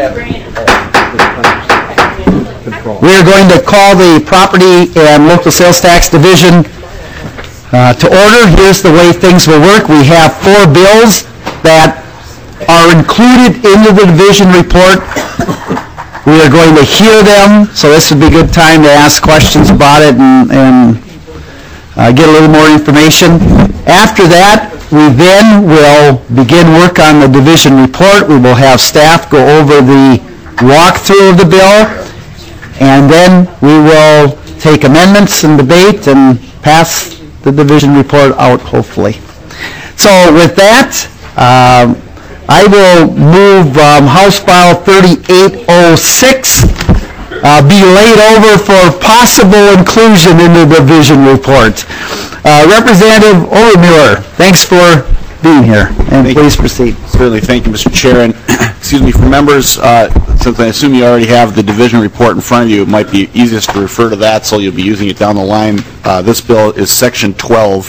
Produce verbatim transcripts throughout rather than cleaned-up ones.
We are going to call the Property and Local Sales Tax Division uh, to order. Here's the way things will work. We have four bills that are included into the division report. We are going to hear them, so this would be a good time to ask questions about it and, and uh, get a little more information. After that, we then will begin work on the division report. We will have staff go over the walkthrough of the bill, and then we will take amendments and debate and pass the division report out, hopefully. So with that, um, I will move um, House File thirty-eight oh six, uh, be laid over for possible inclusion in the division report. Uh, Representative Overmuller, thanks for being here, and thank please you. proceed. Certainly, thank you, Mister Chair. And excuse me, for members, uh, since I assume you already have the division report in front of you, it might be easiest to refer to that, so you'll be using it down the line. Uh, this bill is Section twelve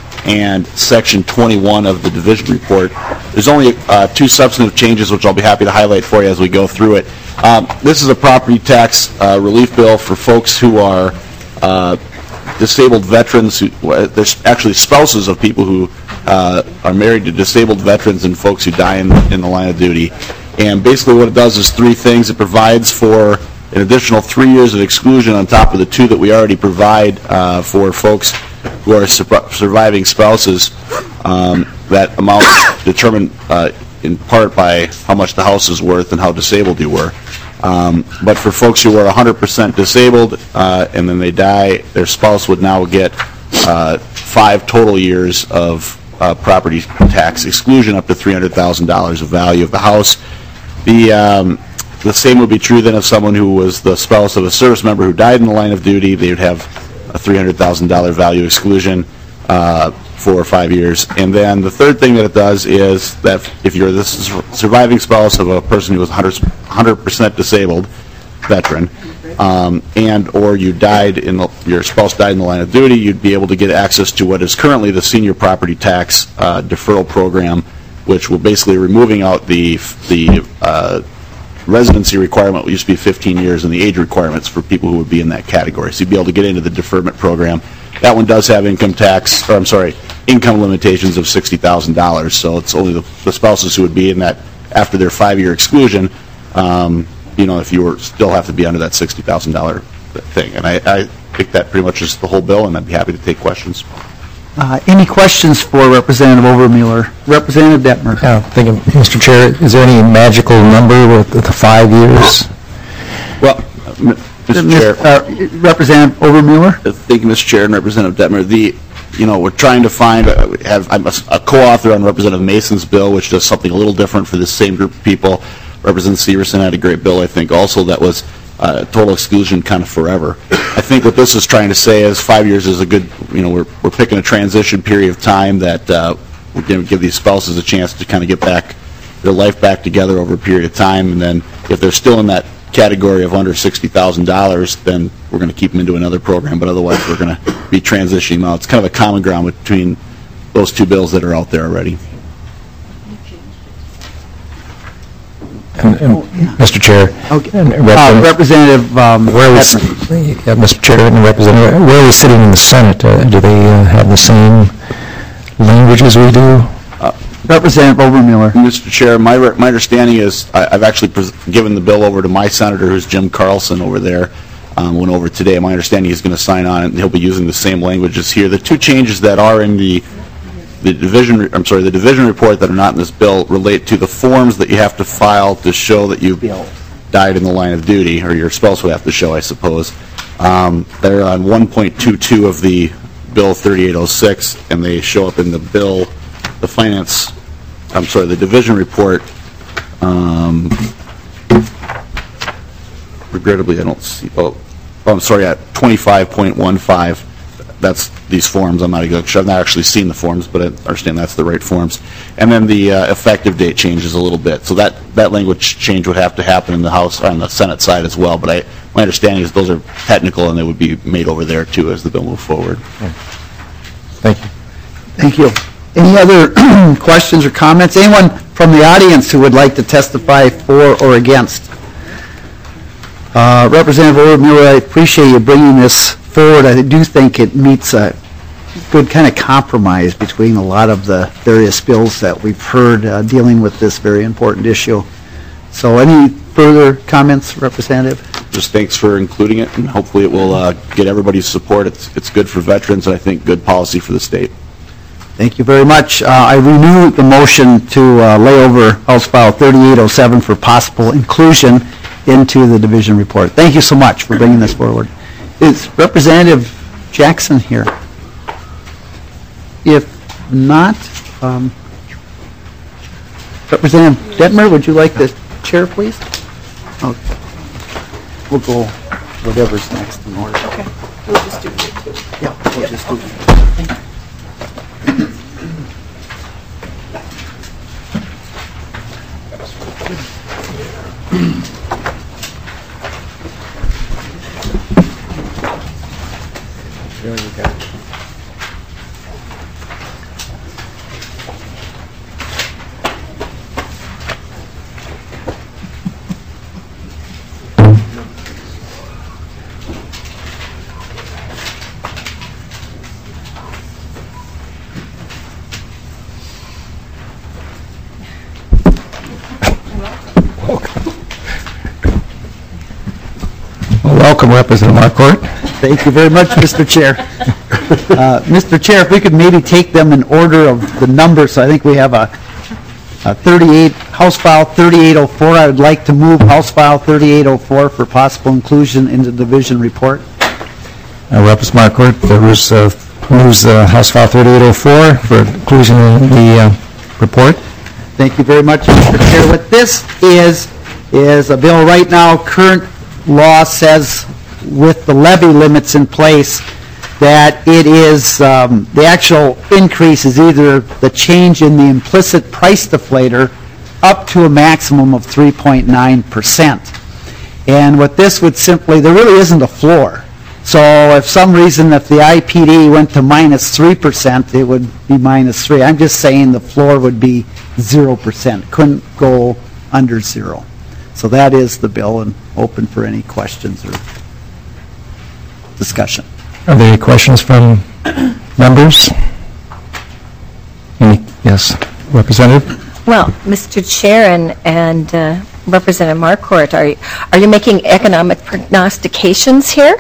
and Section twenty-one of the division report. There's only uh, two substantive changes, which I'll be happy to highlight for you as we go through it. Um, this is a property tax uh, relief bill for folks who are uh, disabled veterans. Who, uh, there's actually spouses of people who uh, are married to disabled veterans and folks who die in, in the line of duty. And basically what it does is three things. It provides for an additional three years of exclusion on top of the two that we already provide uh, for folks who are su surviving spouses. Um, that amount is determined uh, in part by how much the house is worth and how disabled you were. Um, but for folks who are one hundred percent disabled uh, and then they die, their spouse would now get uh, five total years of uh, property tax exclusion up to three hundred thousand dollars of value of the house. The, um, the same would be true then of someone who was the spouse of a service member who died in the line of duty. They would have a three hundred thousand dollars value exclusion uh, for five years. And then the third thing that it does is that if you're the surviving spouse of a person who was one hundred percent disabled veteran, um, and or you died in the, your spouse died in the line of duty, you'd be able to get access to what is currently the senior property tax uh, deferral program, which will basically removing out the the uh, residency requirement, which used to be fifteen years, and the age requirements for people who would be in that category. So you'd be able to get into the deferment program. That one does have income tax, or I'm sorry, income limitations of sixty thousand dollars. So it's only the, the spouses who would be in that after their five-year exclusion. Um, you know, if you were still have to be under that sixty thousand dollars thing. And I, I think that pretty much is the whole bill, and I'd be happy to take questions. Uh, any questions for Representative Overmuller? Representative Detmer. Yeah, thank you, Mister Chair. Is there any magical number with the five years? Well, Mister Chair. Uh, Representative Overmuller. Thank you, Mister Chair, and Representative Detmer. The, you know, we're trying to find, uh, we have, I'm a, a co-author on Representative Mason's bill, which does something a little different for the same group of people. Representative Severson had a great bill, I think, also that was uh, total exclusion kind of forever. I think what this is trying to say is five years is a good, you know, we're, we're picking a transition period of time that uh, we're going to give these spouses a chance to kind of get back their life back together over a period of time, and then if they're still in that category of under sixty thousand dollars, then we're going to keep them into another program, but otherwise we're going to be transitioning them out. It's kind of a common ground between those two bills that are out there already. And, and Mister Chair, okay. and uh, Representative, um, where are we, yeah, Mister Chair and Representative, where are we sitting in the Senate? Uh, do they uh, have the same language as we do? Uh, Representative Overmuller. Mister Chair, my my understanding is I, I've actually given the bill over to my senator, who's Jim Carlson over there. Um, went over today. My understanding he's going to sign on it, and he'll be using the same languages here. The two changes that are in the the division, I'm sorry, the division report that are not in this bill relate to the forms that you have to file to show that you died in the line of duty, or your spouse would have to show, I suppose. Um, they're on one point two two of the bill thirty-eight oh six, and they show up in the bill, the finance, I'm sorry, the division report. Um, regrettably, I don't see, oh, oh I'm sorry, at twenty-five point one five. That's these forms. I'm not exactly sure. I've not actually seen the forms, but I understand that's the right forms. And then the uh, effective date changes a little bit. So that, that language change would have to happen in the House, or on the Senate side as well. But I, my understanding is those are technical, and they would be made over there, too, as the bill moves forward. Thank you. Thank you. Any other questions or comments? Anyone from the audience who would like to testify for or against? Uh, Representative Overmiller, I appreciate you bringing this forward. I do think it meets a good kind of compromise between a lot of the various bills that we've heard uh, dealing with this very important issue. So any further comments, Representative? Just thanks for including it, and hopefully it will uh, get everybody's support. It's, it's good for veterans, and I think good policy for the state. Thank you very much. Uh, I renew the motion to uh, lay over House File thirty-eight oh seven for possible inclusion into the division report. Thank you so much for bringing this forward. Is Representative Jackson here? If not, um, Representative Detmer, would you like the chair, please? Oh, we'll go whatever's next in order. Okay, we'll just do it. Yeah, we'll just do it. There you go. Well, welcome, Representative Marquardt. Thank you very much, Mister Chair. Uh, Mister Chair, if we could maybe take them in order of the numbers. So I think we have a, a thirty-eight, House File thirty-eight oh four. I would like to move House File thirty-eight oh four for possible inclusion into the division report. Uh, Representative Marquardt, there was, uh, moves uh, House File thirty-eight oh four for inclusion in the uh, report. Thank you very much, Mister Chair. What this is, is a bill right now. Current law says with the levy limits in place that it is, um, the actual increase is either the change in the implicit price deflator up to a maximum of three point nine percent. And what this would simply, there really isn't a floor. So if some reason, if the I P D went to minus three percent, it would be minus three. I'm just saying the floor would be zero percent. Couldn't go under zero. So that is the bill, and open for any questions or discussion. Are there any questions from members? Any? Yes, Representative? Well, Mister Chair and, and uh, Representative Marquardt, are you, are you making economic prognostications here?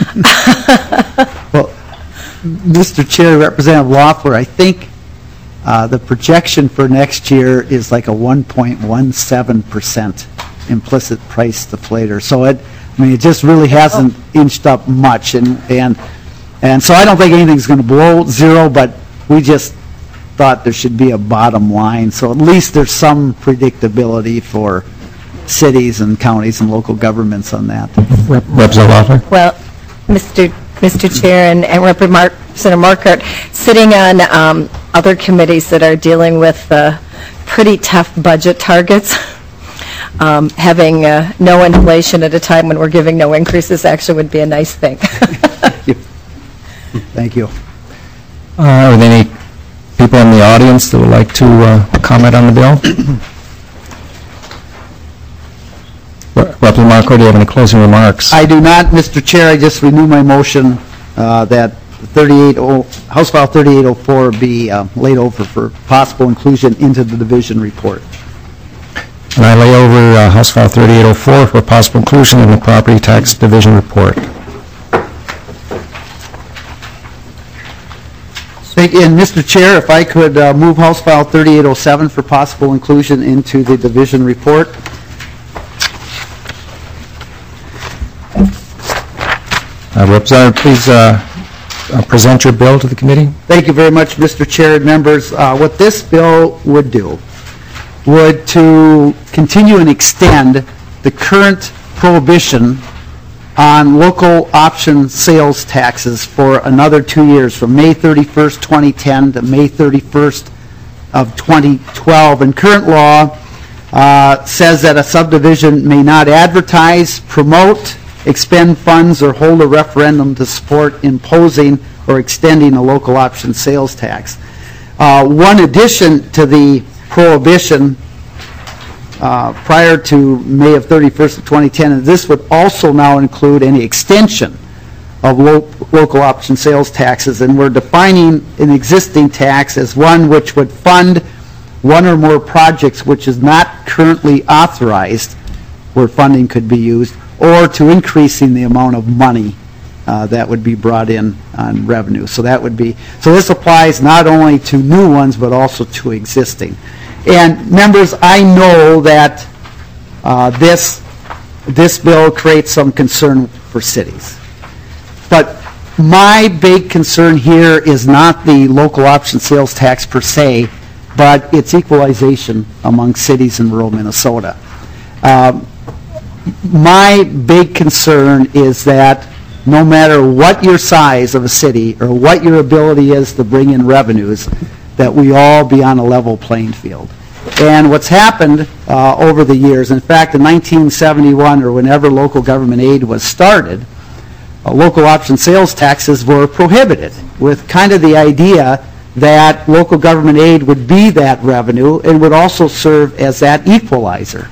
Well, Mister Chair, Representative Loeffler, I think uh, the projection for next year is like a one point one seven percent implicit price deflator. So it, I mean, it just really hasn't inched up much, and and and so I don't think anything's going to blow zero, but we just thought there should be a bottom line, so at least there's some predictability for cities and counties and local governments on that. Rep- Representative Loeffler? Well, Mister Mister Chair and, and Representative Marquardt, sitting on um, other committees that are dealing with uh, pretty tough budget targets, um, having uh, no inflation at a time when we're giving no increases actually would be a nice thing. Thank you. Thank you. Uh, are there any people in the audience that would like to uh, comment on the bill? Representative Marquardt, do you have any closing remarks? I do not, Mister Chair. I just renew my motion uh, that thirty-eight oh, House File thirty-eight oh four be uh, laid over for possible inclusion into the division report. And I lay over uh, House File thirty-eight oh four for possible inclusion in the property tax division report. Thank you. And Mister Chair, if I could uh, move House File thirty-eight oh seven for possible inclusion into the division report. Uh, Representative, please uh, uh, present your bill to the committee. Thank you very much, Mister Chair and members. Uh, what this bill would do would to continue and extend the current prohibition on local option sales taxes for another two years, from May thirty-first, twenty ten to May thirty-first of twenty twelve. And current law uh, says that a subdivision may not advertise, promote, expend funds, or hold a referendum to support imposing or extending a local option sales tax. Uh, one addition to the prohibition uh, prior to May of thirty-first of twenty ten, and this would also now include any extension of lo local option sales taxes, and we're defining an existing tax as one which would fund one or more projects which is not currently authorized where funding could be used, or to increasing the amount of money uh, that would be brought in on revenue. So that would be, so this applies not only to new ones but also to existing. And members, I know that uh, this, this bill creates some concern for cities. But my big concern here is not the local option sales tax per se, but its equalization among cities in rural Minnesota. Um, my big concern is that no matter what your size of a city or what your ability is to bring in revenues, that we all be on a level playing field. And what's happened uh, over the years, in fact, in nineteen seventy-one, or whenever local government aid was started, uh, local option sales taxes were prohibited, with kind of the idea that local government aid would be that revenue and would also serve as that equalizer.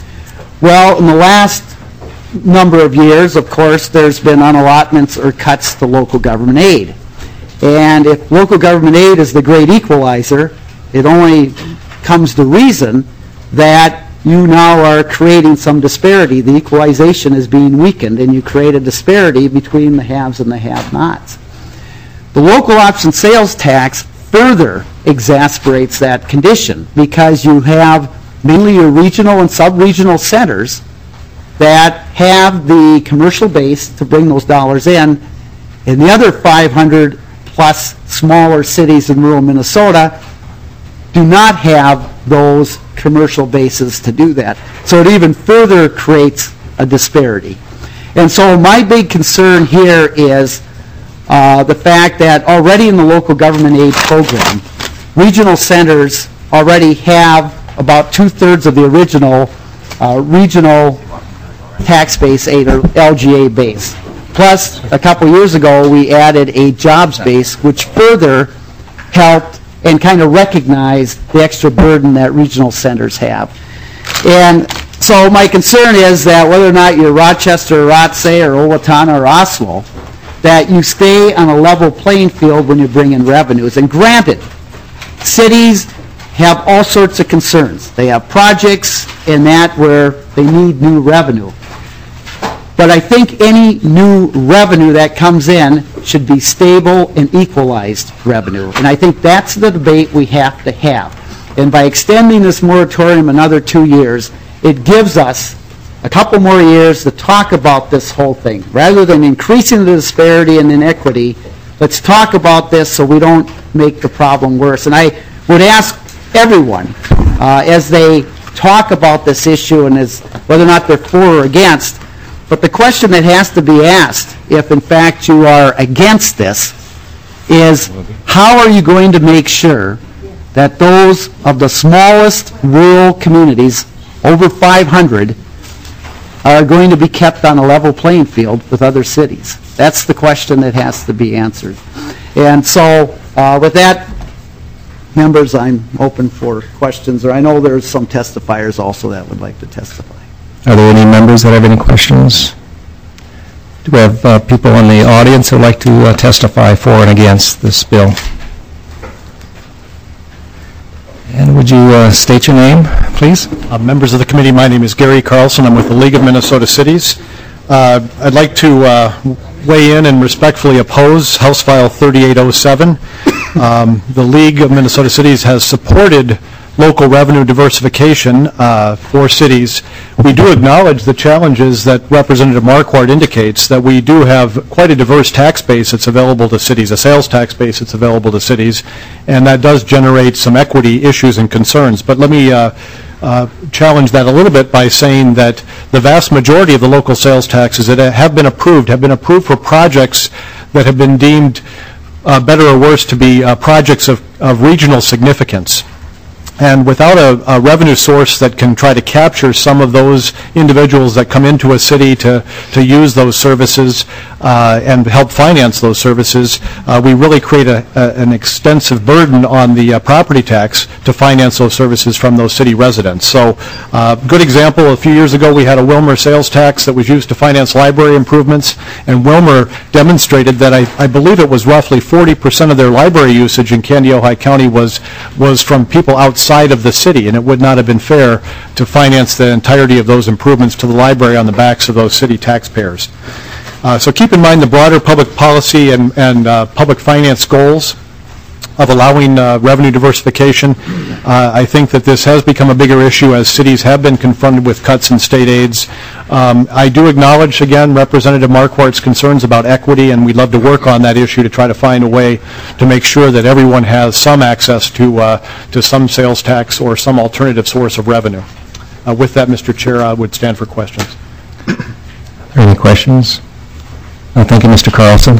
Well, in the last number of years, of course, there's been unallotments or cuts to local government aid. And if local government aid is the great equalizer, it only comes to reason that you now are creating some disparity. The equalization is being weakened, and you create a disparity between the haves and the have-nots. The local option sales tax further exasperates that condition, because you have mainly your regional and sub-regional centers that have the commercial base to bring those dollars in, and the other five hundred plus smaller cities in rural Minnesota do not have those commercial bases to do that. So it even further creates a disparity. And so my big concern here is uh, the fact that already in the local government aid program, regional centers already have about two-thirds of the original uh, regional tax base aid, or L G A base. Plus, a couple years ago, we added a jobs base, which further helped and kind of recognized the extra burden that regional centers have. And so my concern is that whether or not you're Rochester, or Rothsay, or Owatonna, or Oslo, that you stay on a level playing field when you bring in revenues. And granted, cities have all sorts of concerns. They have projects in that where they need new revenue. But I think any new revenue that comes in should be stable and equalized revenue. And I think that's the debate we have to have. And by extending this moratorium another two years, it gives us a couple more years to talk about this whole thing. Rather than increasing the disparity and inequity, let's talk about this so we don't make the problem worse. And I would ask everyone, uh, as they talk about this issue and as whether or not they're for or against, but the question that has to be asked, if in fact you are against this, is how are you going to make sure that those of the smallest rural communities, over five hundred, are going to be kept on a level playing field with other cities? That's the question that has to be answered. And so uh, with that, members, I'm open for questions, or I know there's some testifiers also that would like to testify. Are there any members that have any questions? Do we have uh, people in the audience who would like to uh, testify for and against this bill? And would you uh, state your name, please? Uh, members of the committee, my name is Gary Carlson. I'm with the League of Minnesota Cities. Uh, I'd like to uh, weigh in and respectfully oppose House File thirty-eight oh seven. Um, the League of Minnesota Cities has supported local revenue diversification uh, for cities. We do acknowledge the challenges that Representative Marquardt indicates, that we do have quite a diverse tax base that's available to cities, a sales tax base that's available to cities, and that does generate some equity issues and concerns. But let me uh, uh, challenge that a little bit by saying that the vast majority of the local sales taxes that have been approved have been approved for projects that have been deemed uh, better or worse to be uh, projects of, of regional significance. And without a, a revenue source that can try to capture some of those individuals that come into a city to, to use those services uh, and help finance those services, uh, we really create a, a, an extensive burden on the uh, property tax to finance those services from those city residents. So, uh, good example, a few years ago we had a Wilmer sales tax that was used to finance library improvements, and Wilmer demonstrated that I, I believe it was roughly forty percent of their library usage in Kandiyohi County was, was from people outside of the city, and it would not have been fair to finance the entirety of those improvements to the library on the backs of those city taxpayers. Uh, so keep in mind the broader public policy and, and uh, public finance goals of allowing uh, revenue diversification. Uh, I think that this has become a bigger issue as cities have been confronted with cuts in state aids. Um, I do acknowledge, again, Representative Marquardt's concerns about equity, and we'd love to work on that issue to try to find a way to make sure that everyone has some access to, uh, to some sales tax or some alternative source of revenue. Uh, with that, Mister Chair, I would stand for questions. Are there any questions? Uh, thank you, Mister Carlson.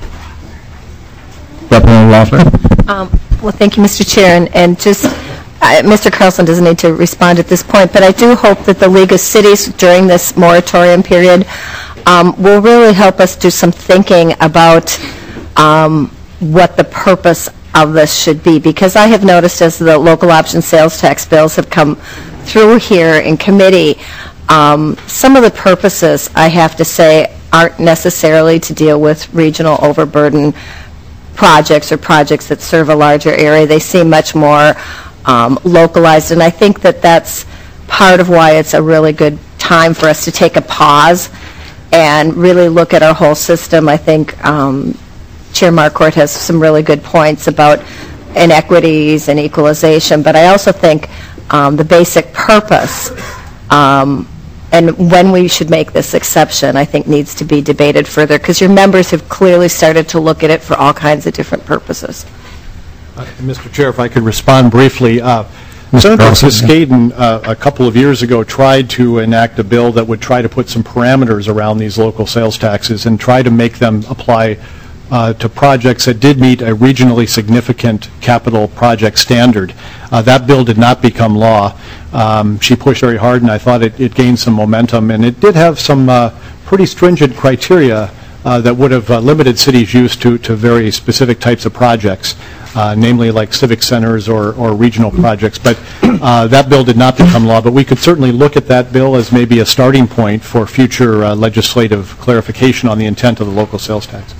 Representative Loeffler. Um, Well, thank you, Mister Chair, and, and just, uh, Mister Carlson doesn't need to respond at this point, but I do hope that the League of Cities during this moratorium period um, will really help us do some thinking about um, what the purpose of this should be, because I have noticed as the local option sales tax bills have come through here in committee, um, some of the purposes, I have to say, aren't necessarily to deal with regional overburden projects or projects that serve a larger area. They seem much more um, localized, and I think that that's part of why it's a really good time for us to take a pause and really look at our whole system. I think um, Chair Marquardt has some really good points about inequities and equalization, but I also think um, the basic purpose um, and when we should make this exception, I think, needs to be debated further, because your members have clearly started to look at it for all kinds of different purposes. Uh, Mister Chair, if I could respond briefly. Uh, Senator Cascaden, uh, a couple of years ago, tried to enact a bill that would try to put some parameters around these local sales taxes and try to make them apply uh, to projects that did meet a regionally significant capital project standard. Uh, that bill did not become law. Um, she pushed very hard, and I thought it, it gained some momentum, and it did have some uh, pretty stringent criteria uh, that would have uh, limited cities' use to, to very specific types of projects, uh, namely like civic centers or, or regional projects. But uh, that bill did not become law, but we could certainly look at that bill as maybe a starting point for future uh, legislative clarification on the intent of the local sales taxes.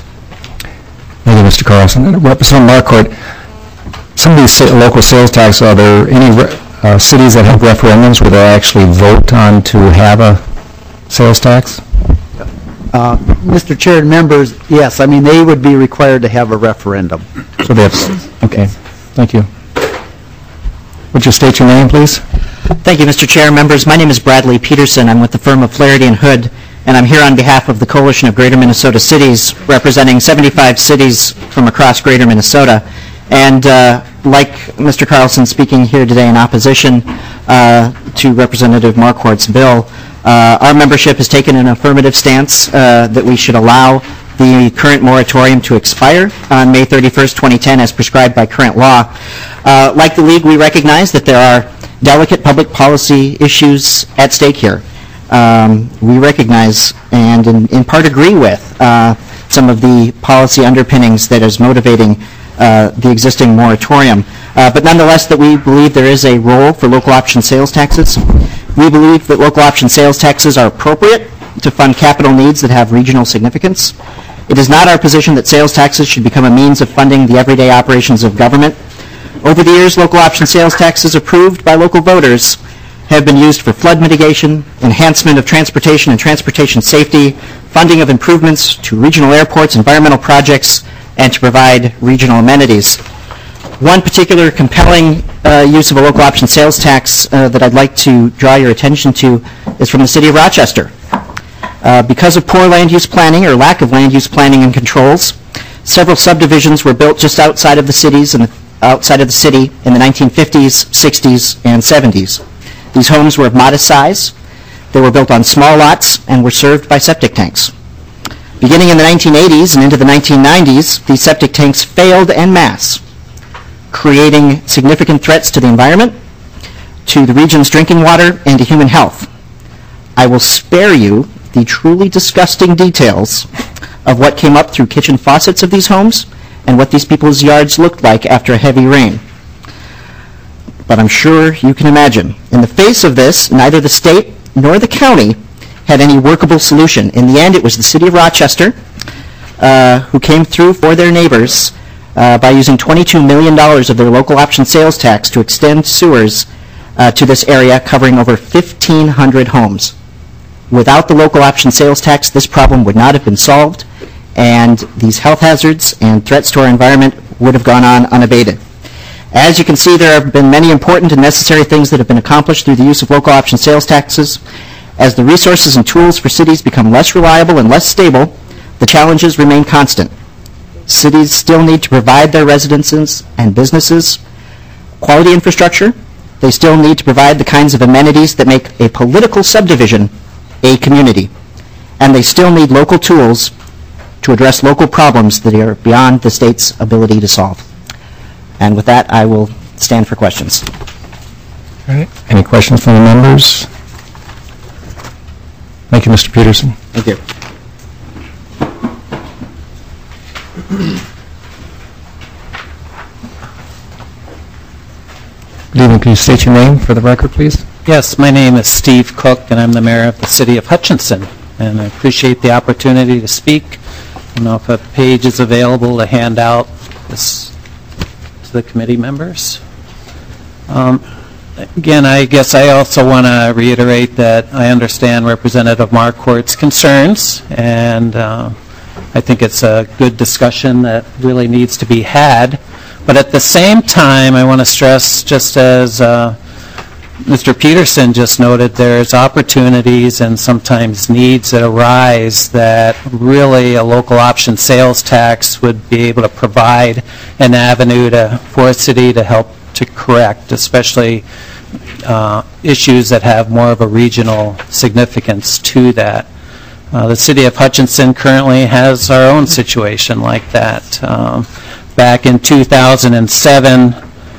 Thank you, Mister Carlson. And Representative Marquardt, some of these sa- local sales taxes, are there any re- uh, cities that have referendums where they actually vote on to have a sales tax? Uh, Mister Chair and members, yes, I mean, they would be required to have a referendum. So they have, okay, thank you. Would you state your name, please? Thank you, Mister Chair. Members, my name is Bradley Peterson. I'm with the firm of Flaherty and Hood, and I'm here on behalf of the Coalition of Greater Minnesota Cities, representing seventy-five cities from across Greater Minnesota. And uh, like Mister Carlson speaking here today in opposition uh, to Representative Marquardt's bill, uh, our membership has taken an affirmative stance uh, that we should allow the current moratorium to expire on May thirty-first, twenty ten, as prescribed by current law. Uh, like the League, we recognize that there are delicate public policy issues at stake here. Um, we recognize and in, in part agree with uh, some of the policy underpinnings that is motivating uh, the existing moratorium. Uh, but nonetheless, that we believe there is a role for local option sales taxes. We believe that local option sales taxes are appropriate to fund capital needs that have regional significance. It is not our position that sales taxes should become a means of funding the everyday operations of government. Over the years, local option sales taxes approved by local voters have been used for flood mitigation, enhancement of transportation and transportation safety, funding of improvements to regional airports, environmental projects, and to provide regional amenities. One particular compelling uh, use of a local option sales tax uh, that I'd like to draw your attention to is from the city of Rochester. Uh, because of poor land use planning or lack of land use planning and controls, several subdivisions were built just outside of the cities and outside of the city in the nineteen fifties, sixties, and seventies. These homes were of modest size. They were built on small lots and were served by septic tanks. Beginning in the nineteen eighties and into the nineteen nineties, these septic tanks failed en masse. creating significant threats to the environment, to the region's drinking water, and to human health. I will spare you the truly disgusting details of what came up through kitchen faucets of these homes and what these people's yards looked like after a heavy rain. But I'm sure you can imagine. In the face of this, neither the state nor the county had any workable solution. In the end, it was the city of Rochester uh, who came through for their neighbors uh, by using twenty-two million dollars of their local option sales tax to extend sewers uh, to this area, covering over fifteen hundred homes. Without the local option sales tax, this problem would not have been solved, and these health hazards and threats to our environment would have gone on unabated. As you can see, there have been many important and necessary things that have been accomplished through the use of local option sales taxes. As the resources and tools for cities become less reliable and less stable, the challenges remain constant. Cities still need to provide their residents and businesses quality infrastructure. They still need to provide the kinds of amenities that make a political subdivision a community. And they still need local tools to address local problems that are beyond the state's ability to solve. And with that, I will stand for questions. All right. Any questions from the members? Thank you, Mister Peterson. Thank you. Good evening. Can you state your name for the record, please? Yes, my name is Steve Cook, and I'm the mayor of the city of Hutchinson. And I appreciate the opportunity to speak. I don't know if a page is available to hand out this to the committee members. Um, again, I guess I also want to reiterate that I understand Representative Marquardt's concerns, and uh, I think it's a good discussion that really needs to be had. But at the same time, I want to stress, just as uh, Mister Peterson just noted, there's opportunities and sometimes needs that arise that really a local option sales tax would be able to provide an avenue to, for a city to help to correct, especially uh, issues that have more of a regional significance to that. Uh, the city of Hutchinson currently has our own situation like that. Um, back in two thousand seven,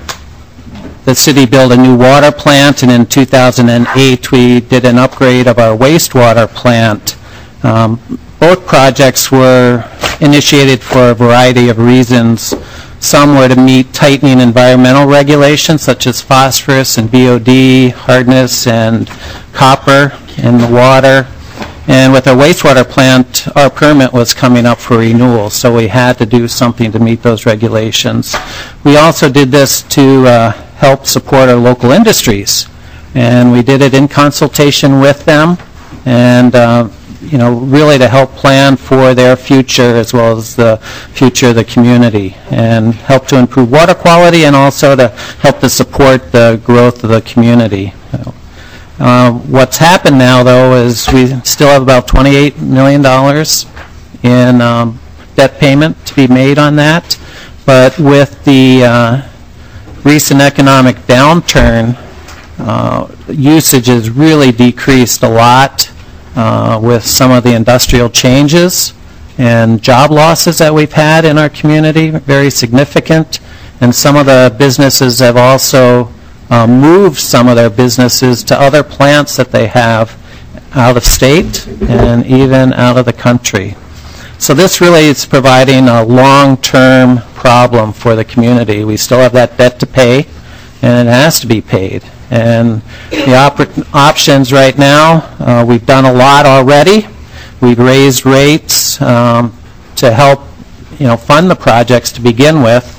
the city built a new water plant, and in two thousand eight we did an upgrade of our wastewater plant. Um, both projects were initiated for a variety of reasons. Some were to meet tightening environmental regulations such as phosphorus and B O D, hardness and copper in the water. And with our wastewater plant, our permit was coming up for renewal, so we had to do something to meet those regulations. We also did this to uh, help support our local industries, and we did it in consultation with them, and uh, you know, really to help plan for their future as well as the future of the community, and help to improve water quality and also to help to support the growth of the community. Uh, what's happened now, though, is we still have about twenty-eight million dollars in um, debt payment to be made on that, but with the uh, recent economic downturn, uh, usage has really decreased a lot uh, with some of the industrial changes and job losses that we've had in our community, very significant, and some of the businesses have also uh, moved some of their businesses to other plants that they have out of state and even out of the country. So this really is providing a long-term problem for the community. We still have that debt to pay, and it has to be paid. And the op options right now, uh, we've done a lot already. We've raised rates um, to help, you know, fund the projects to begin with.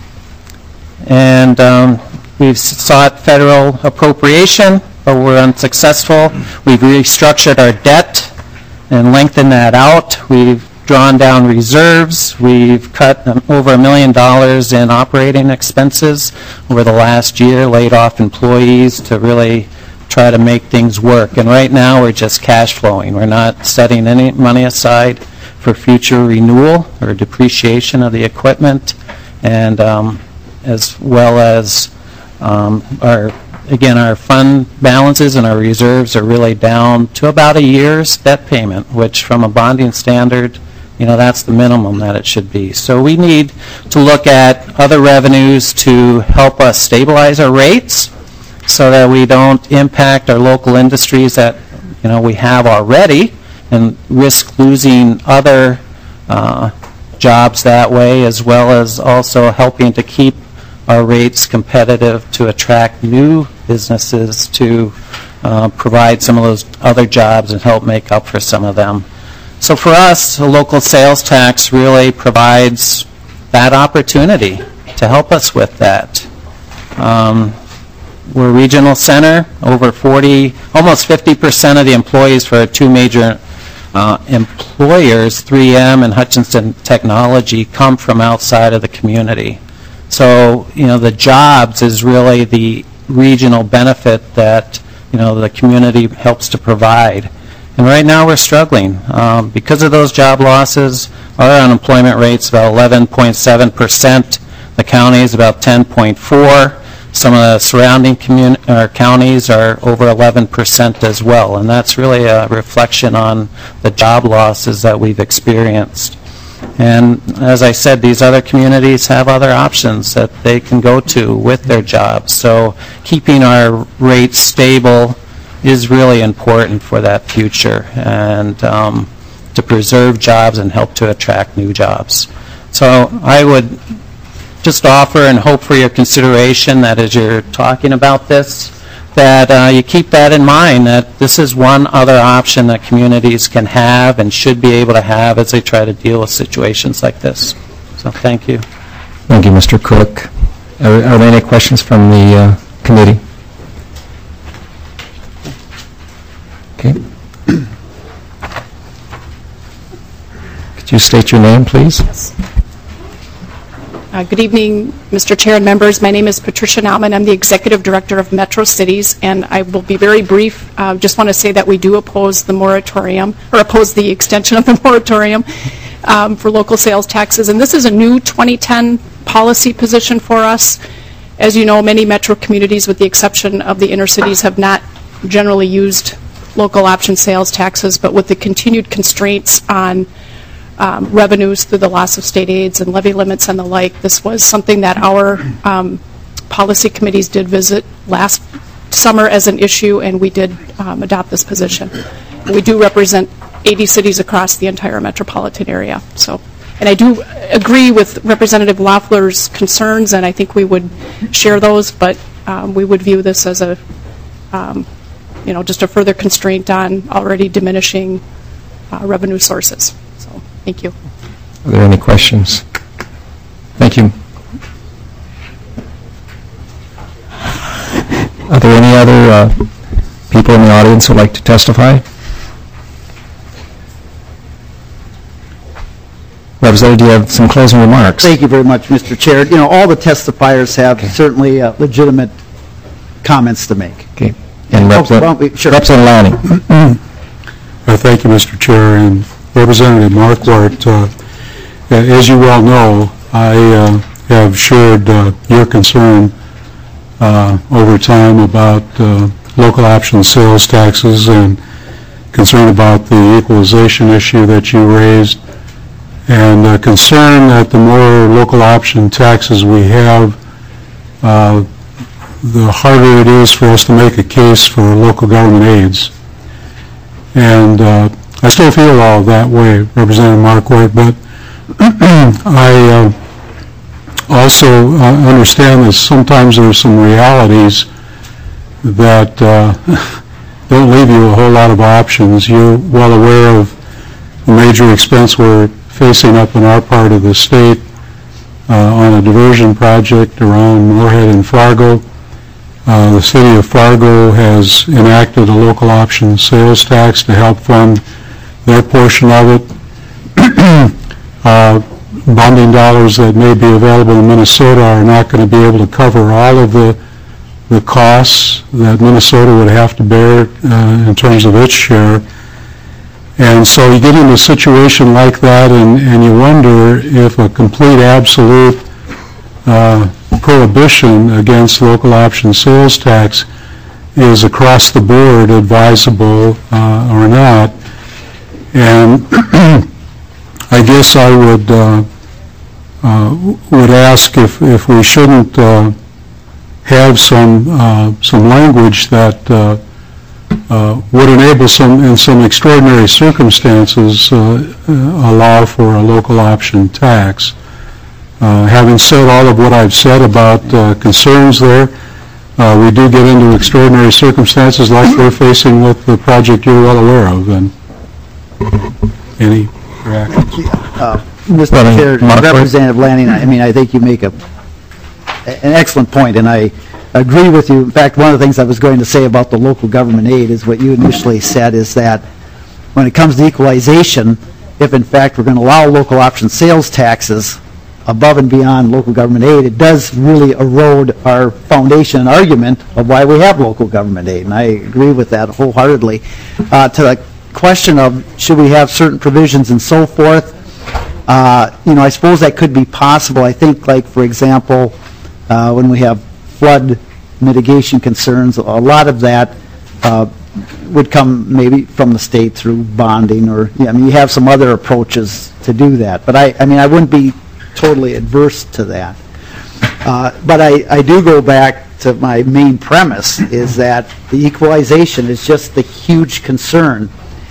And um, we've sought federal appropriation, but we're unsuccessful. We've restructured our debt and lengthened that out. We've drawn down reserves. We've cut um, over a million dollars in operating expenses over the last year, laid off employees to really try to make things work. And right now we're just cash flowing. We're not setting any money aside for future renewal or depreciation of the equipment, and um, as well as um, our, again, our fund balances and our reserves are really down to about a year's debt payment, which from a bonding standard you know, that's the minimum that it should be. So we need to look at other revenues to help us stabilize our rates so that we don't impact our local industries that, you know, we have already and risk losing other uh, jobs that way, as well as also helping to keep our rates competitive to attract new businesses to uh, provide some of those other jobs and help make up for some of them. So for us, the local sales tax really provides that opportunity to help us with that. Um, we're a regional center. Over forty, almost fifty percent of the employees for our two major uh, employers, three M and Hutchinson Technology, come from outside of the community. So, you know, the jobs is really the regional benefit that, you know, the community helps to provide. And right now we're struggling. Um, because of those job losses, our unemployment rate's about eleven point seven percent. The county is about ten point four. Some of the surrounding communi- or counties are over eleven percent as well. And that's really a reflection on the job losses that we've experienced. And as I said, these other communities have other options that they can go to with their jobs. So keeping our rates stable is really important for that future and um, to preserve jobs and help to attract new jobs. So I would just offer and hope for your consideration that as you're talking about this, that uh, you keep that in mind, that this is one other option that communities can have and should be able to have as they try to deal with situations like this. So thank you. Thank you, Mister Cook. Are, are there any questions from the uh, committee? Okay. Could you state your name, please? Yes. Uh, good evening, Mister Chair and members. My name is Patricia Nauman. I'm the Executive Director of Metro Cities, and I will be very brief. I uh, just want to say that we do oppose the moratorium, or oppose the extension of the moratorium um, for local sales taxes. And this is a new twenty ten policy position for us. As you know, many metro communities, with the exception of the inner cities, have not generally used local option sales taxes, but with the continued constraints on um, revenues through the loss of state aids and levy limits and the like, this was something that our um, policy committees did visit last summer as an issue, and we did um, adopt this position. We do represent eighty cities across the entire metropolitan area. So, and I do agree with Representative Loeffler's concerns, and I think we would share those, but um, we would view this as a um, you know, just a further constraint on already diminishing uh, revenue sources. So, thank you. Are there any questions? Thank you. Are there any other uh, people in the audience who would like to testify? Representative, do you have some closing remarks? Thank you very much, Mister Chair. You know, all the testifiers have okay. certainly uh, legitimate comments to make. Okay. And Representative, we, sure. Representative Lanning. uh, thank you, Mister Chair, and Representative Marquardt. Uh, as you well know, I uh, have shared uh, your concern uh, over time about uh, local option sales taxes and concern about the equalization issue that you raised, and uh, concern that the more local option taxes we have, uh, the harder it is for us to make a case for local government aids. And uh, I still feel all that way, Representative Marquardt, but I uh, also uh, understand that sometimes there are some realities that uh, don't leave you a whole lot of options. You're well aware of the major expense we're facing up in our part of the state uh, on a diversion project around Moorhead and Fargo. Uh, the city of Fargo has enacted a local option sales tax to help fund their portion of it. uh, bonding dollars that may be available in Minnesota are not going to be able to cover all of the the costs that Minnesota would have to bear uh, in terms of its share. And so you get into a situation like that, and, and you wonder if a complete absolute uh, prohibition against local option sales tax is across the board advisable uh, or not. And I get this, I would uh, uh, would ask if if we shouldn't uh, have some uh, some language that uh, uh, would enable some, in some extraordinary circumstances, uh, uh, allow for a local option tax. Uh, having said all of what I've said about uh, concerns there, uh, we do get into extraordinary circumstances like we're facing with the project you're well aware of. And any reactions? Uh, Mister Chair, Representative Lanning, I mean, I think you make a an excellent point, and I agree with you. In fact, one of the things I was going to say about the local government aid is what you initially said, is that when it comes to equalization, if in fact we're going to allow local option sales taxes above and beyond local government aid, it does really erode our foundation and argument of why we have local government aid, and I agree with that wholeheartedly. Uh, to the question of should we have certain provisions and so forth, uh, you know, I suppose that could be possible. I think, like, for example, uh, when we have flood mitigation concerns, a lot of that uh, would come maybe from the state through bonding, or, yeah, I mean, you have some other approaches to do that. But I, I mean, I wouldn't be totally adverse to that. Uh, but I, I do go back to my main premise, is that the equalization is just the huge concern.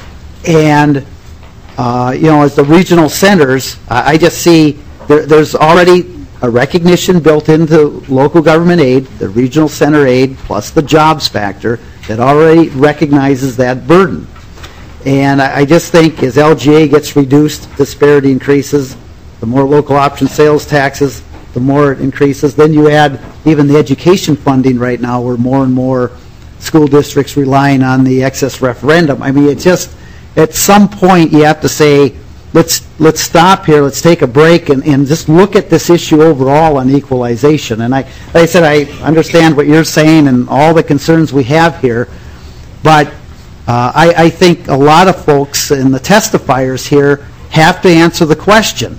And, uh, you know, as the regional centers, I, I just see there, there's already a recognition built into local government aid, the regional center aid, plus the jobs factor, that already recognizes that burden. And I, I just think as L G A gets reduced, disparity increases, the more local option sales taxes, the more it increases. Then you add even the education funding right now, where more and more school districts relying on the excess referendum. I mean, it's just, at some point you have to say, let's let's stop here, let's take a break, and, and just look at this issue overall on equalization. And I, like I said, I understand what you're saying and all the concerns we have here, but uh, I, I think a lot of folks and the testifiers here have to answer the question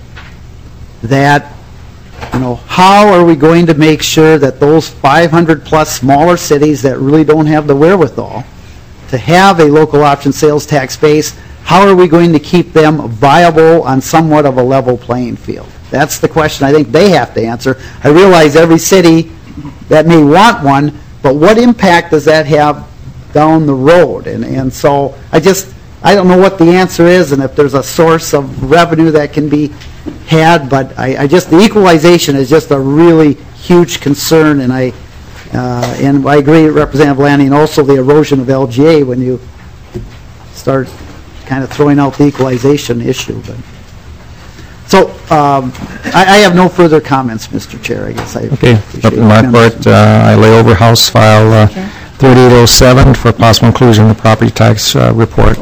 that, you know, how are we going to make sure that those five hundred plus smaller cities that really don't have the wherewithal to have a local option sales tax base, how are we going to keep them viable on somewhat of a level playing field? That's the question I think they have to answer. I realize every city that may want one, but what impact does that have down the road? And, and so I just, I don't know what the answer is, and if there's a source of revenue that can be had, but I, I just, the equalization is just a really huge concern, and I, uh, and I agree with Representative Lanning, and also the erosion of L G A when you start kind of throwing out the equalization issue. But so um, I, I have no further comments, Mister Chair. I guess I okay. Up in my part, uh, I lay over House File uh, thirty-eight oh seven for possible inclusion in the property tax uh, report.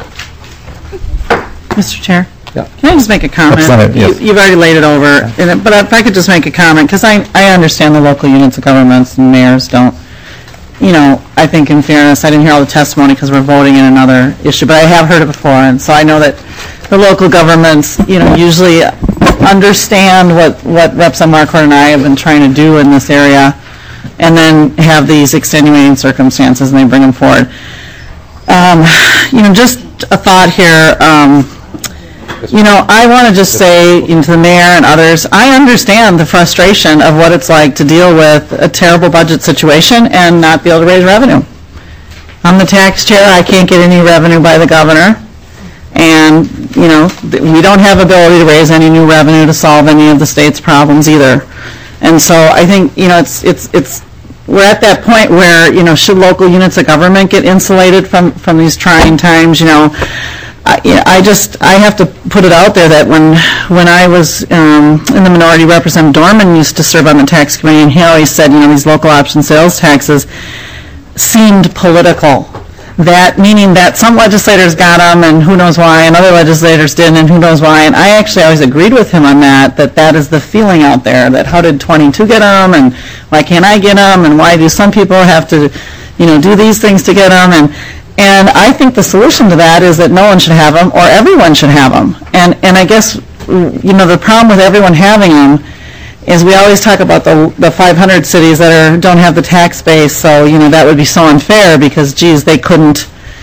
Mister Chair? Yeah. Can I just make a comment? Yes. You, you've already laid it over, and, but if I could just make a comment, because I, I understand the local units of governments and mayors don't, you know, I think in fairness, I didn't hear all the testimony because we're voting in another issue, but I have heard it before, and so I know that the local governments, you know, usually understand what, what Representative Marquardt and I have been trying to do in this area, and then have these extenuating circumstances, and they bring them forward. Um, you know, just a thought here. Um, You know, I want to just say, you know, to the mayor and others, I understand the frustration of what it's like to deal with a terrible budget situation and not be able to raise revenue. I'm the tax chair. I can't get any revenue by the governor. And, you know, we don't have ability to raise any new revenue to solve any of the state's problems either. And so I think, you know, it's, it's, it's, we're at that point where, you know, should local units of government get insulated from, from these trying times, you know? I, you know, I just, I have to put it out there that when when I was um, in the minority, Representative Dorman used to serve on the tax committee, and he always said, you know, these local option sales taxes seemed political. That meaning that some legislators got them, and who knows why, and other legislators didn't, and who knows why. And I actually always agreed with him on that, that that is the feeling out there, that how did twenty-two get them, and why can't I get them, and why do some people have to, you know, do these things to get them, and And I think the solution to that is that no one should have them, or everyone should have them. And and I guess, you know, the problem with everyone having them is we always talk about the the five hundred cities that are don't have the tax base, so, you know, that would be so unfair because, geez, they couldn't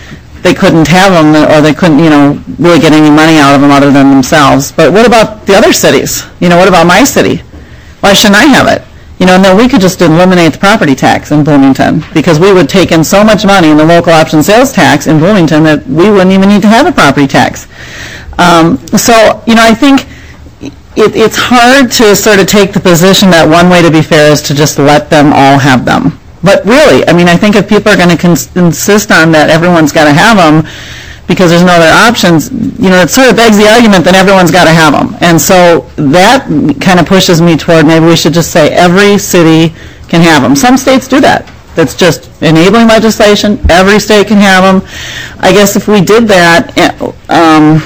they couldn't have them, or they couldn't, you know, really get any money out of them other than themselves. But what about the other cities? You know, what about my city? Why shouldn't I have it? You know, and then we could just eliminate the property tax in Bloomington, because we would take in so much money in the local option sales tax in Bloomington that we wouldn't even need to have a property tax. Um, so, you know, I think it, it's hard to sort of take the position that one way to be fair is to just let them all have them. But really, I mean, I think if people are going to cons- insist on that everyone's got to have them because there's no other options, you know, it sort of begs the argument that everyone's got to have them. And so that kind of pushes me toward maybe we should just say every city can have them. Some states do that. That's just enabling legislation. Every state can have them. I guess if we did that, um,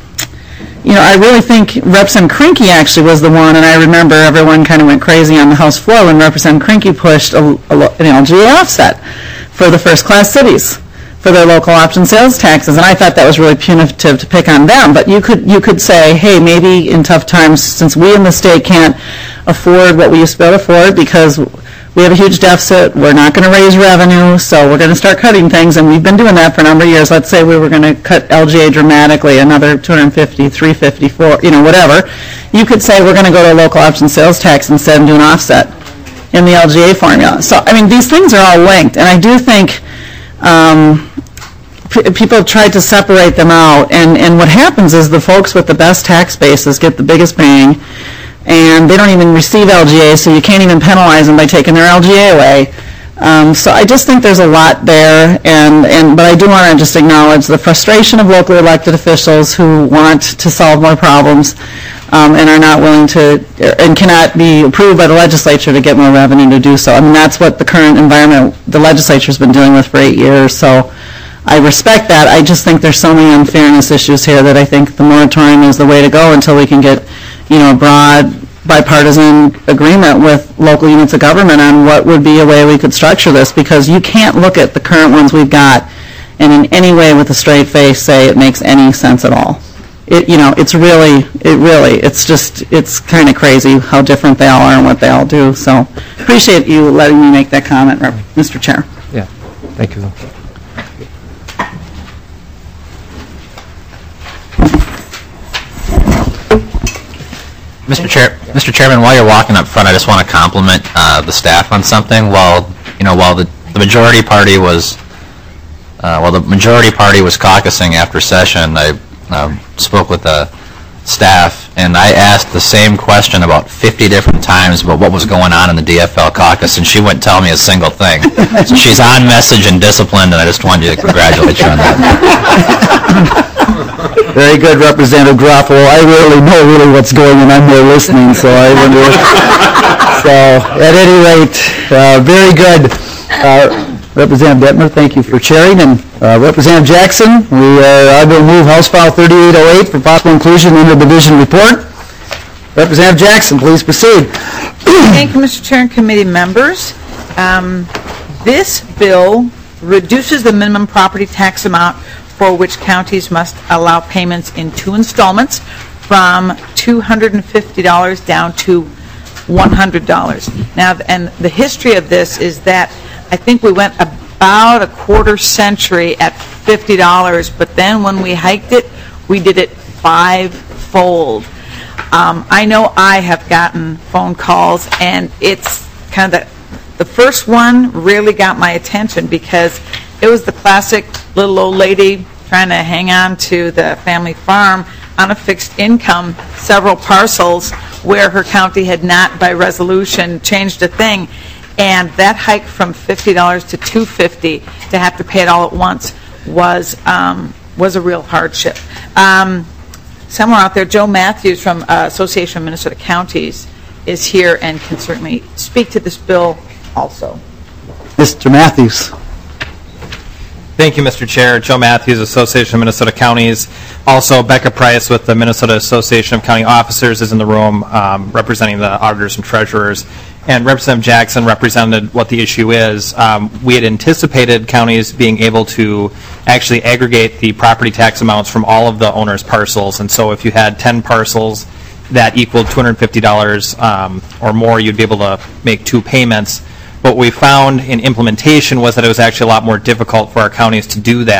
you know, I really think Representative Krinky actually was the one, and I remember everyone kind of went crazy on the House floor when Representative Krinky pushed a, a, an L G A offset for the first-class cities for their local option sales taxes, and I thought that was really punitive to pick on them. But you could you could say, hey, maybe in tough times, since we in the state can't afford what we used to be able to afford because we have a huge deficit, we're not going to raise revenue, so we're going to start cutting things, and we've been doing that for a number of years. Let's say we were going to cut L G A dramatically, another two hundred fifty, three fifty-four, you know, whatever. You could say we're going to go to a local option sales tax instead and do an offset in the L G A formula. So, I mean, these things are all linked, and I do think um, p- people try to separate them out, and, and what happens is the folks with the best tax bases get the biggest bang, and they don't even receive L G A, so you can't even penalize them by taking their L G A away. Um, so I just think there's a lot there, and, and but I do want to just acknowledge the frustration of locally elected officials who want to solve more problems um, and are not willing to, and cannot be approved by the legislature to get more revenue to do so. I mean, that's what the current environment the legislature's been dealing with for eight years, so I respect that. I just think there's so many unfairness issues here that I think the moratorium is the way to go until we can get, you know, a broad bipartisan agreement with local units of government on what would be a way we could structure this, because you can't look at the current ones we've got and in any way with a straight face say it makes any sense at all. It, you know, it's really, it really, it's just, it's kind of crazy how different they all are and what they all do. So appreciate you letting me make that comment, Mister Chair. Yeah, thank you. Mister Chair, Mister Chairman, while you're walking up front, I just want to compliment uh, the staff on something. While you know, while the, the majority party was, uh, while the majority party was caucusing after session, I uh, spoke with the staff and I asked the same question about fifty different times about what was going on in the D F L caucus, and she wouldn't tell me a single thing. So she's on message and disciplined, and I just wanted to congratulate you on that. Very good, Representative Garofalo. I really know really what's going on. I'm there listening, so I wonder. So, at any rate, uh, very good. Uh, Representative Detmer, thank you for chairing. And uh, Representative Jackson, we are, I will move House File thirty-eight oh eight for possible inclusion in the division report. Representative Jackson, please proceed. Thank you, Mister Chair and committee members. Um, this bill reduces the minimum property tax amount for which counties must allow payments in two installments from two hundred fifty dollars down to one hundred dollars. Now, and the history of this is that I think we went about a quarter century at fifty dollars, but then when we hiked it, we did it five-fold. Um, I know I have gotten phone calls, and it's kind of the, the first one really got my attention because it was the classic little old lady trying to hang on to the family farm on a fixed income, several parcels where her county had not, by resolution, changed a thing. And that hike from fifty dollars to two hundred fifty dollars to have to pay it all at once was um, was a real hardship. Um, somewhere out there, Joe Matthews from uh, Association of Minnesota Counties is here and can certainly speak to this bill also. Mister Matthews. Thank you, Mister Chair. Joe Matthews, Association of Minnesota Counties. Also, Becca Price with the Minnesota Association of County Officers is in the room um, representing the auditors and treasurers. And Representative Jackson represented what the issue is. Um, we had anticipated counties being able to actually aggregate the property tax amounts from all of the owner's parcels. And so if you had ten parcels that equaled two hundred fifty dollars um, or more, you'd be able to make two payments. What we found in implementation was that it was actually a lot more difficult for our counties to do that.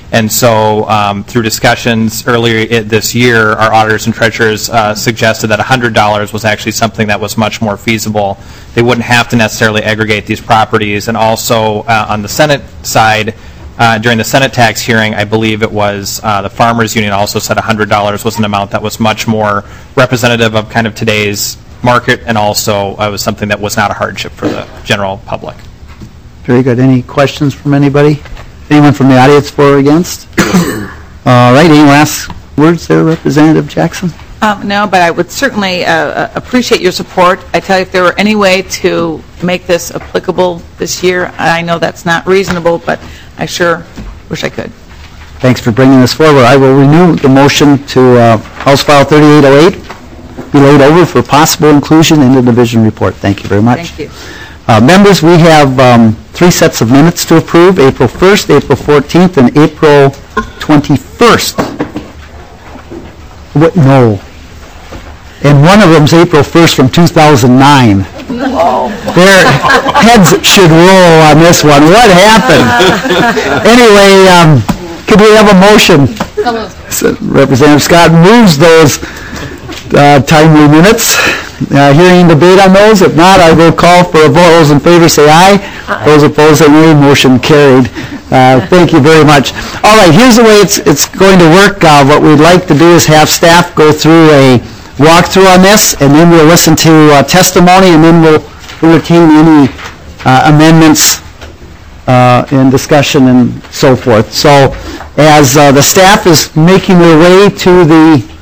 And so um, through discussions earlier i- this year, our auditors and treasurers uh, suggested that one hundred dollars was actually something that was much more feasible. They wouldn't have to necessarily aggregate these properties. And also uh, on the Senate side, uh, during the Senate tax hearing, I believe it was uh, the Farmers Union also said one hundred dollars was an amount that was much more representative of kind of today's market, and also uh, was something that was not a hardship for the general public. Very good. Any questions from anybody? Anyone from the audience for or against? All right, any last words there, Representative Jackson? Um, No, but I would certainly uh, appreciate your support. I tell you, if there were any way to make this applicable this year, I know that's not reasonable, but I sure wish I could. Thanks for bringing this forward. I will renew the motion to uh, House File thirty-eight oh eight be laid over for possible inclusion in the division report. Thank you very much. Thank you. Uh, Members, we have um, three sets of minutes to approve, April first, April fourteenth, and April twenty-first. What, no. And one of them's April first from two thousand nine. Their heads should roll on this one. What happened? Anyway, um, could we have a motion? So Representative Scott moves those uh, timely minutes. Uh, hearing debate on those. If not, I will call for a vote. Those in favor say aye. Aye. Those opposed say nay. Motion carried. Uh, thank you very much. All right, here's the way it's it's going to work. Uh, what we'd like to do is have staff go through a walkthrough on this, and then we'll listen to uh, testimony, and then we'll entertain any uh, amendments uh, and discussion and so forth. So as uh, the staff is making their way to the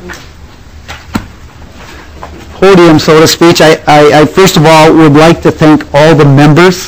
podium, so to speak, I, I, I first of all would like to thank all the members.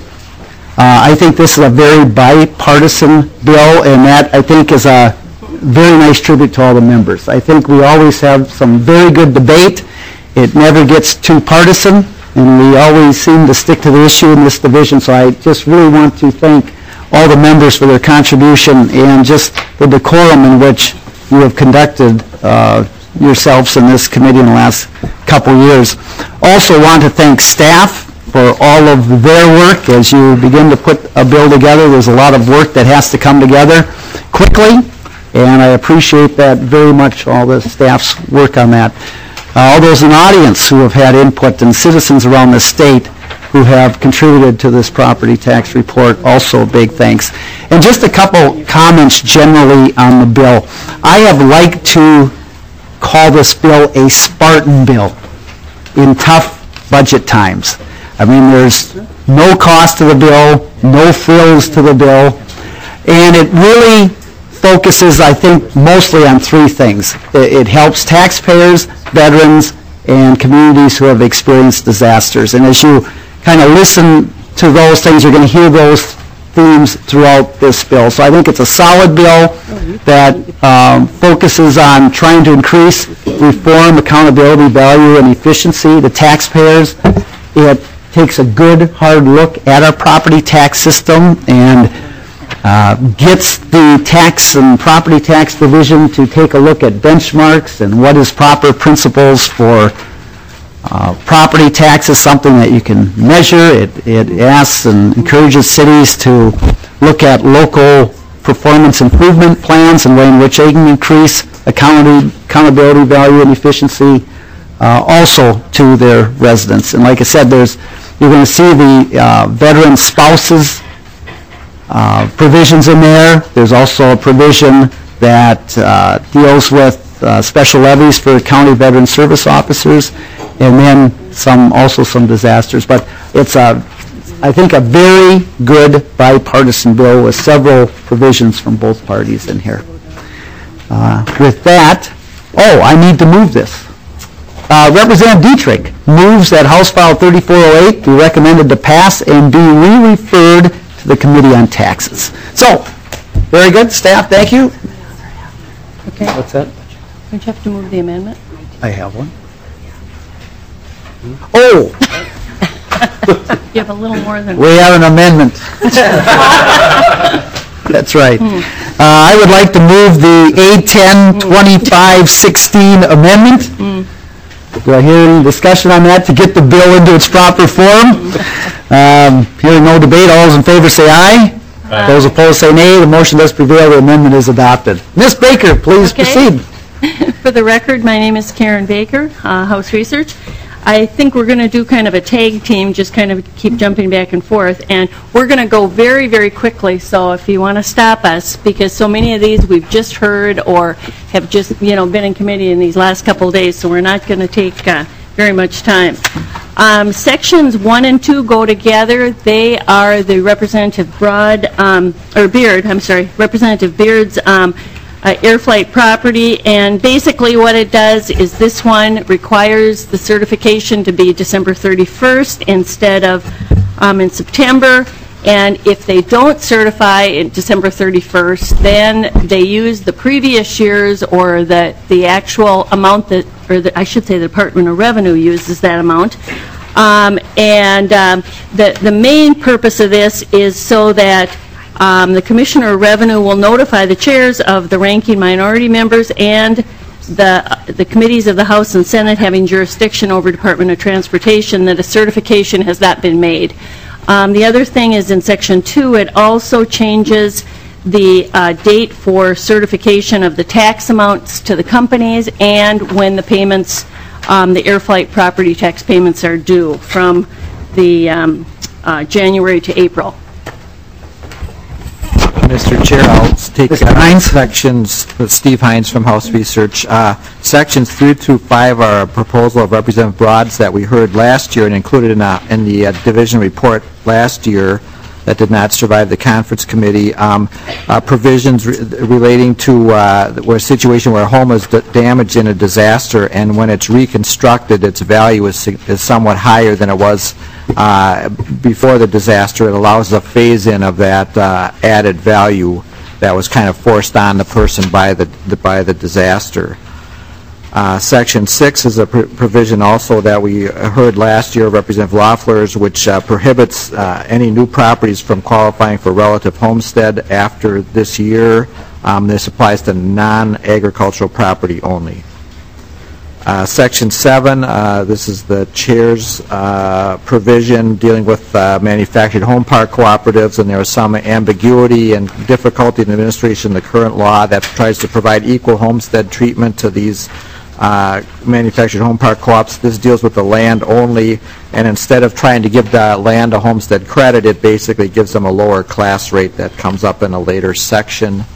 Uh, I think this is a very bipartisan bill, and that, I think, is a very nice tribute to all the members. I think we always have some very good debate. It never gets too partisan, and we always seem to stick to the issue in this division, so I just really want to thank all the members for their contribution and just the decorum in which you have conducted uh, yourselves in this committee in the last couple years. Also want to thank staff for all of their work as you begin to put a bill together. There's a lot of work that has to come together quickly, and I appreciate that very much, all the staff's work on that. Uh, all those in the audience who have had input, and citizens around the state who have contributed to this property tax report, also a big thanks. And just a couple comments generally on the bill. I have liked to call this bill a Spartan bill in tough budget times. I mean, there's no cost to the bill, no frills to the bill, and it really focuses, I think, mostly on three things. It, it helps taxpayers, veterans, and communities who have experienced disasters. And as you kind of listen to those things, you're going to hear those themes throughout this bill. So I think it's a solid bill that um, focuses on trying to increase reform, accountability, value, and efficiency to taxpayers. It takes a good, hard look at our property tax system and uh, gets the tax and property tax division to take a look at benchmarks and what is proper principles for Uh, property tax is something that you can measure. It, it asks and encourages cities to look at local performance improvement plans and way in which they can increase accountability, accountability value, and efficiency uh, also to their residents. And like I said, there's you're going to see the uh, veteran spouses uh, provisions in there. There's also a provision that uh, deals with uh, special levies for county veteran service officers, and then some, also some disasters. But it's a, I think, a very good bipartisan bill with several provisions from both parties in here. Uh, with that, oh, I need to move this. Uh, Representative Dietrich moves that House File thirty-four oh eight be recommended to pass and be re-referred to the Committee on Taxes. So, very good, staff, thank you. Okay. What's that? Don't you have to move the amendment? I have one. Oh! You have a little more than... We have an amendment. That's right. Hmm. Uh, I would like to move the A ten twenty-five sixteen amendment. Hmm. Do I hear any discussion on that to get the bill into its proper form? Um, hearing no debate, all those in favor say aye. Aye. Those opposed say nay. The motion does prevail. The amendment is adopted. Miz Baker, please Okay. proceed. For the record, my name is Karen Baker, uh, House Research. I think we're going to do kind of a tag team, just kind of keep jumping back and forth, and we're going to go very, very quickly, so if you want to stop us, because so many of these we've just heard or have just, you know, been in committee in these last couple of days, so we're not going to take uh, very much time. Um, Sections one and two go together. They are the Representative Broad, um, or Beard, I'm sorry, Representative Beard's um, Uh, air flight property, and basically what it does is this one requires the certification to be December thirty-first instead of um, in September, and if they don't certify in December thirty-first, then they use the previous years or the, the actual amount that, or the, I should say the Department of Revenue uses that amount. Um, and um, the, the main purpose of this is so that Um, the Commissioner of Revenue will notify the chairs of the ranking minority members and the, the committees of the House and Senate having jurisdiction over Department of Transportation that a certification has not been made. Um, the other thing is in Section two, it also changes the uh, date for certification of the tax amounts to the companies and when the payments, um, the air flight property tax payments are due from the um, uh, January to April. Mister Chair, I'll take uh, sections, uh, Steve Hines from House Research. Uh, sections three through five are a proposal of Representative Broad's that we heard last year and included in, a, in the uh, division report last year that did not survive the conference committee. Um, uh, provisions re relating to uh, where a situation where a home is damaged in a disaster, and when it's reconstructed, its value is, is somewhat higher than it was uh, before the disaster. It allows a phase-in of that uh, added value that was kind of forced on the person by the, the by the disaster. Uh, Section six is a pr provision also that we heard last year, Representative Loeffler's, which uh, prohibits uh, any new properties from qualifying for relative homestead after this year. Um, this applies to non-agricultural property only. Uh, Section seven, uh, this is the chair's uh, provision dealing with uh, manufactured home park cooperatives, and there is some ambiguity and difficulty in the administration of the current law that tries to provide equal homestead treatment to these Uh, manufactured home park co-ops. This deals with the land only, and instead of trying to give the land a homestead credit, it basically gives them a lower class rate that comes up in a later section.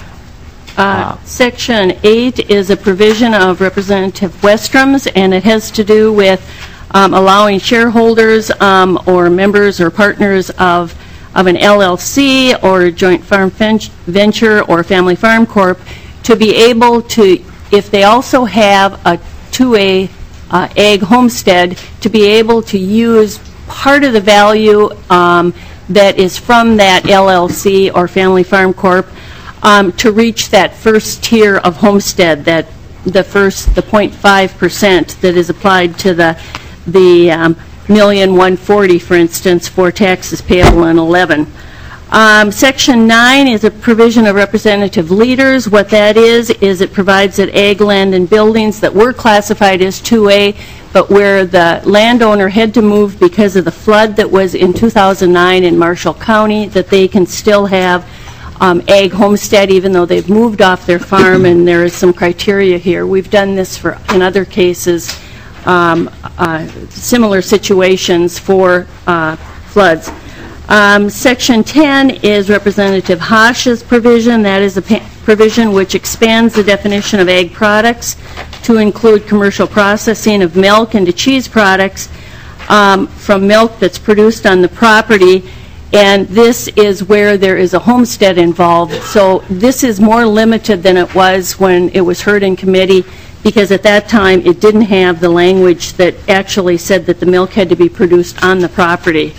Uh, Section eight is a provision of Representative Westrum's, and it has to do with um, allowing shareholders um, or members or partners of, of an L L C or a joint farm venture or family farm corp to be able to, if they also have a two A uh, ag homestead, to be able to use part of the value um, that is from that L L C or family farm corp um, to reach that first tier of homestead, that the first, the zero point five percent that is applied to the, the um, million one forty, for instance, for taxes payable in eleven. Um, Section nine is a provision of representative leaders. What that is, is it provides that ag land and buildings that were classified as two A, but where the landowner had to move because of the flood that was in two thousand nine in Marshall County, that they can still have um, ag homestead even though they've moved off their farm, and there is some criteria here. We've done this for, in other cases, um, uh, similar situations for uh, floods. Um, Section ten is Representative Haash's provision. That is a provision which expands the definition of ag products to include commercial processing of milk into cheese products um, from milk that's produced on the property, and this is where there is a homestead involved. So this is more limited than it was when it was heard in committee, because at that time it didn't have the language that actually said that the milk had to be produced on the property.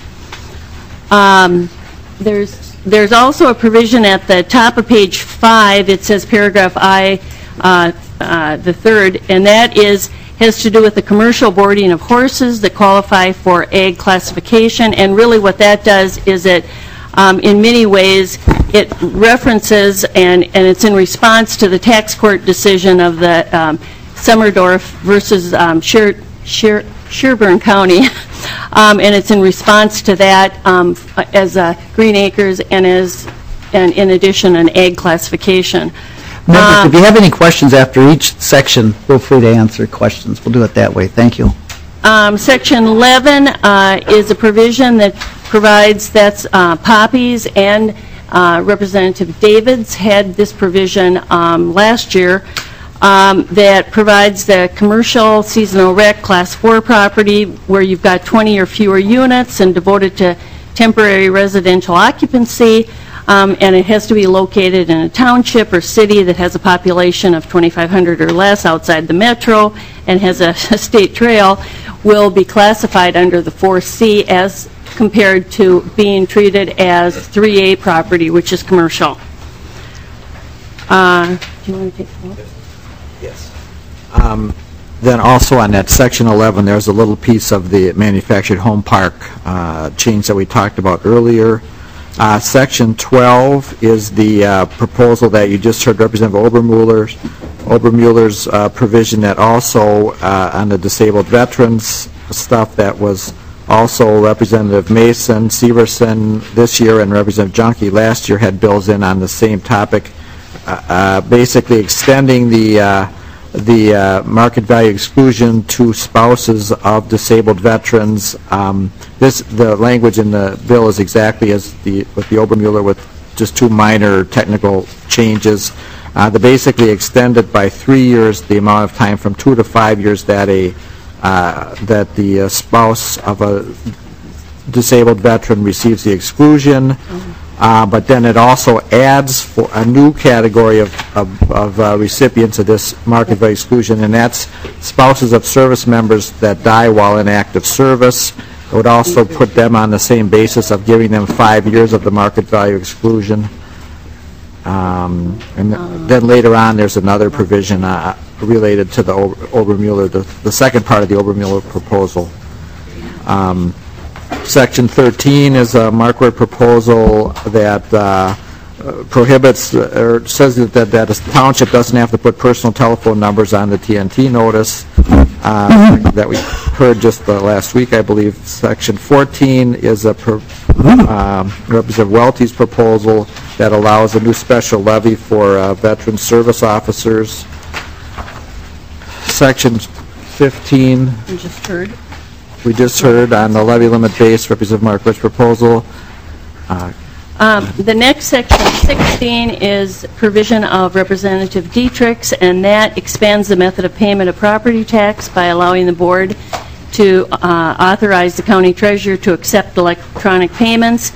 Um, there's there's also a provision at the top of page five. It says paragraph I, uh, uh, the third, and that is has to do with the commercial boarding of horses that qualify for ag classification. And really, what that does is it, um, in many ways, it references and and it's in response to the tax court decision of the um, Summerdorf versus um, Sher, Sher, Sherburne County. Um, And it's in response to that um, as uh, Green Acres and as, and in addition, an ag classification. Members, if you have any questions after each section, feel free to answer questions. We'll do it that way. Thank you. Um, Section eleven uh, is a provision that provides, that's uh, Poppies and uh, Representative Davids had this provision um, last year, um, that provides the commercial seasonal rec class four property where you've got twenty or fewer units and devoted to temporary residential occupancy, um, and it has to be located in a township or city that has a population of twenty-five hundred or less outside the metro and has a, a state trail, will be classified under the four C as compared to being treated as three A property, which is commercial. Uh, do you want to take the floor? Yes. Um, Then also on that section eleven, there's a little piece of the manufactured home park uh, change that we talked about earlier. Uh, Section twelve is the uh, proposal that you just heard Representative Obermuller's, Obermuller's uh, provision that also uh, on the disabled veterans stuff that was also Representative Mason, Severson this year, and Representative Junkie last year had bills in on the same topic, uh, uh, basically extending the uh, the uh, market value exclusion to spouses of disabled veterans. Um, this, the language in the bill is exactly as the, with the Obermuller, with just two minor technical changes. Uh, they basically extended by three years the amount of time from two to five years that a uh, that the uh, spouse of a disabled veteran receives the exclusion. Uh, but then it also adds for a new category of, of, of uh, recipients of this market value exclusion, and that's spouses of service members that die while in active service. It would also put them on the same basis of giving them five years of the market value exclusion. Um, and then later on, there's another provision uh, related to the Obermuller, the, the second part of the Obermuller proposal. Um, Section thirteen is a Markwart proposal that uh, prohibits, or says that, that a township doesn't have to put personal telephone numbers on the T N T notice uh, that we heard just uh, last week, I believe. Section fourteen is a pro, um, Representative Welty's proposal that allows a new special levy for uh, veteran service officers. Section fifteen. You just heard. We just heard on the levy limit base, Representative Markwart's proposal. Uh, Um, The next section, sixteen, is provision of Representative Dietrich's, and that expands the method of payment of property tax by allowing the board to uh, authorize the county treasurer to accept electronic payments.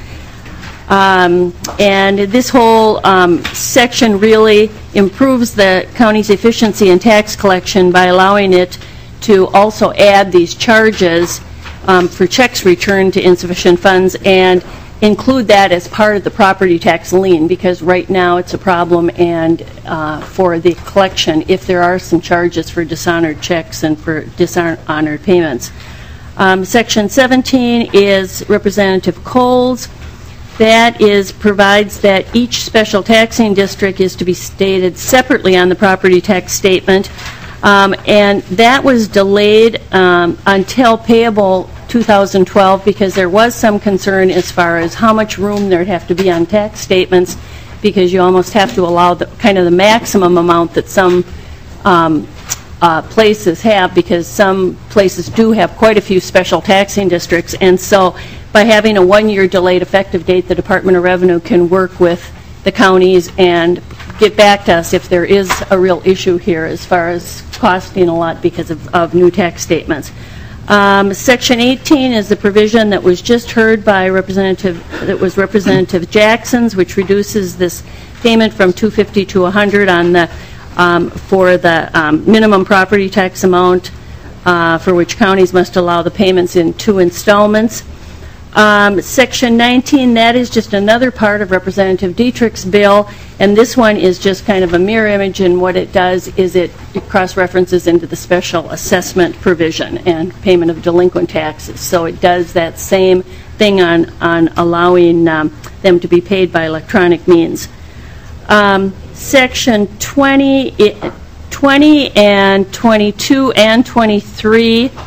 Um, And this whole um, section really improves the county's efficiency in tax collection by allowing it to also add these charges um, for checks returned to insufficient funds and include that as part of the property tax lien, because right now it's a problem, and uh, for the collection, if there are some charges for dishonored checks and for dishonored payments. Um, Section seventeen is Representative Coles. That is, provides that each special taxing district is to be stated separately on the property tax statement. Um, and that was delayed um, until payable two thousand twelve because there was some concern as far as how much room there'd have to be on tax statements, because you almost have to allow the kind of the maximum amount that some um, uh, places have, because some places do have quite a few special taxing districts. And so by having a one-year delayed effective date, the Department of Revenue can work with the counties and get back to us if there is a real issue here as far as costing a lot because of, of new tax statements. Um, Section eighteen is the provision that was just heard by Representative, that was Representative Jackson's, which reduces this payment from two hundred fifty to one hundred on the, um, for the um, minimum property tax amount uh, for which counties must allow the payments in two installments. Um, Section nineteen, that is just another part of Representative Dietrich's bill, and this one is just kind of a mirror image, and what it does is it, it cross-references into the special assessment provision and payment of delinquent taxes. So it does that same thing on, on allowing um, them to be paid by electronic means. Um, Section twenty, it, twenty and twenty-two and twenty-three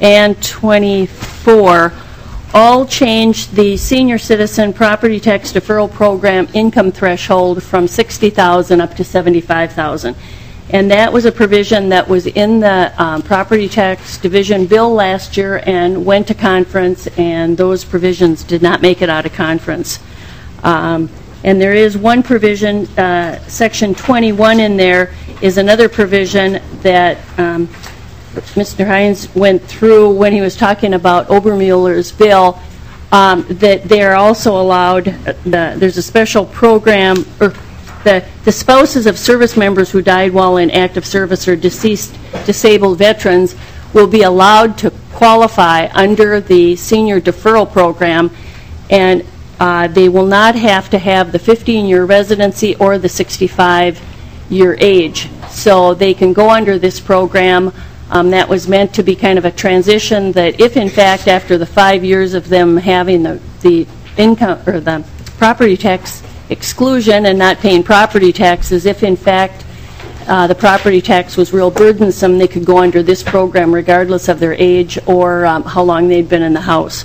and twenty-four all changed the senior citizen property tax deferral program income threshold from sixty thousand dollars up to seventy-five thousand dollars. And that was a provision that was in the um, property tax division bill last year and went to conference, and those provisions did not make it out of conference. Um, and there is one provision, uh, section twenty-one in there is another provision that um, Mister Hines went through when he was talking about Obermuller's bill, um, that they are also allowed, uh, the, there's a special program, or the, the spouses of service members who died while in active service or deceased disabled veterans will be allowed to qualify under the senior deferral program, and uh, they will not have to have the fifteen-year residency or the sixty-five-year age. So they can go under this program. Um, that was meant to be kind of a transition that if, in fact, after the five years of them having the, the income or the property tax exclusion and not paying property taxes, if, in fact, uh, the property tax was real burdensome, they could go under this program regardless of their age or um, how long they'd been in the house.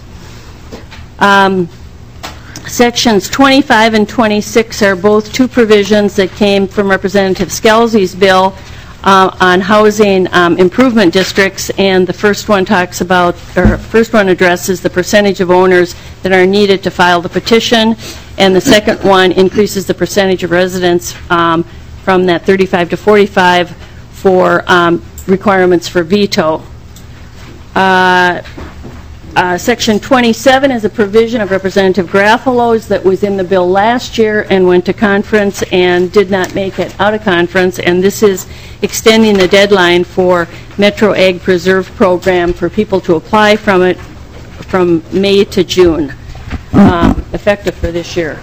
Um, sections twenty-five and twenty-six are both two provisions that came from Representative Scalzi's bill Uh, on housing um, improvement districts, and the first one talks about, or first one addresses the percentage of owners that are needed to file the petition, and the second one increases the percentage of residents um, from that thirty-five to forty-five for um, requirements for veto. Uh, Uh, Section twenty-seven is a provision of Representative Garofalo's that was in the bill last year and went to conference and did not make it out of conference, and this is extending the deadline for Metro Ag Preserve Program for people to apply from it from May to June, um, effective for this year.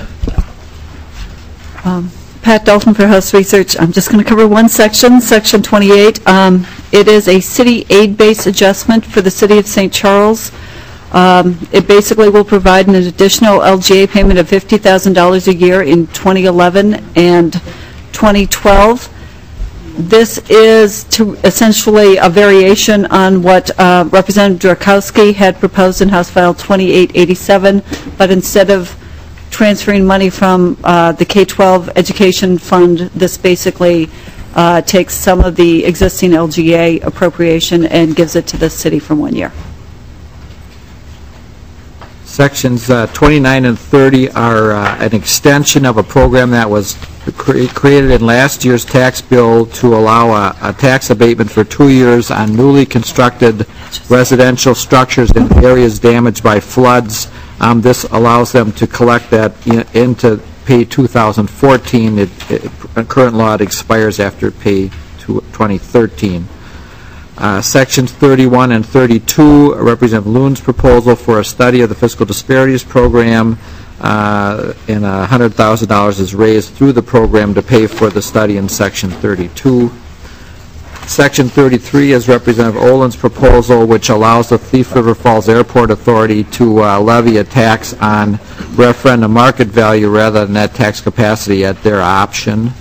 Um, Pat Dalton for House Research. I'm just going to cover one section, Section twenty-eight. Um, it is a city aid-based adjustment for the City of Saint Charles. Um, it basically will provide an additional L G A payment of fifty thousand dollars a year in twenty eleven and twenty twelve. This is to essentially a variation on what uh, Representative Drakowski had proposed in House File twenty-eight eighty-seven, but instead of transferring money from uh, the K twelve Education Fund, this basically uh, takes some of the existing L G A appropriation and gives it to the city for one year. Sections uh, twenty-nine and thirty are uh, an extension of a program that was cre created in last year's tax bill to allow a, a tax abatement for two years on newly constructed residential structures in areas damaged by floods. Um, this allows them to collect that in, into pay two thousand fourteen. It, it, current law, it expires after pay twenty thirteen. Uh, sections thirty-one and thirty-two represent Loon's proposal for a study of the fiscal disparities program, uh, and one hundred thousand dollars is raised through the program to pay for the study in section thirty-two. Section thirty-three is Representative Olin's proposal, which allows the Thief River Falls Airport Authority to uh, levy a tax on referendum market value rather than net tax capacity at their option.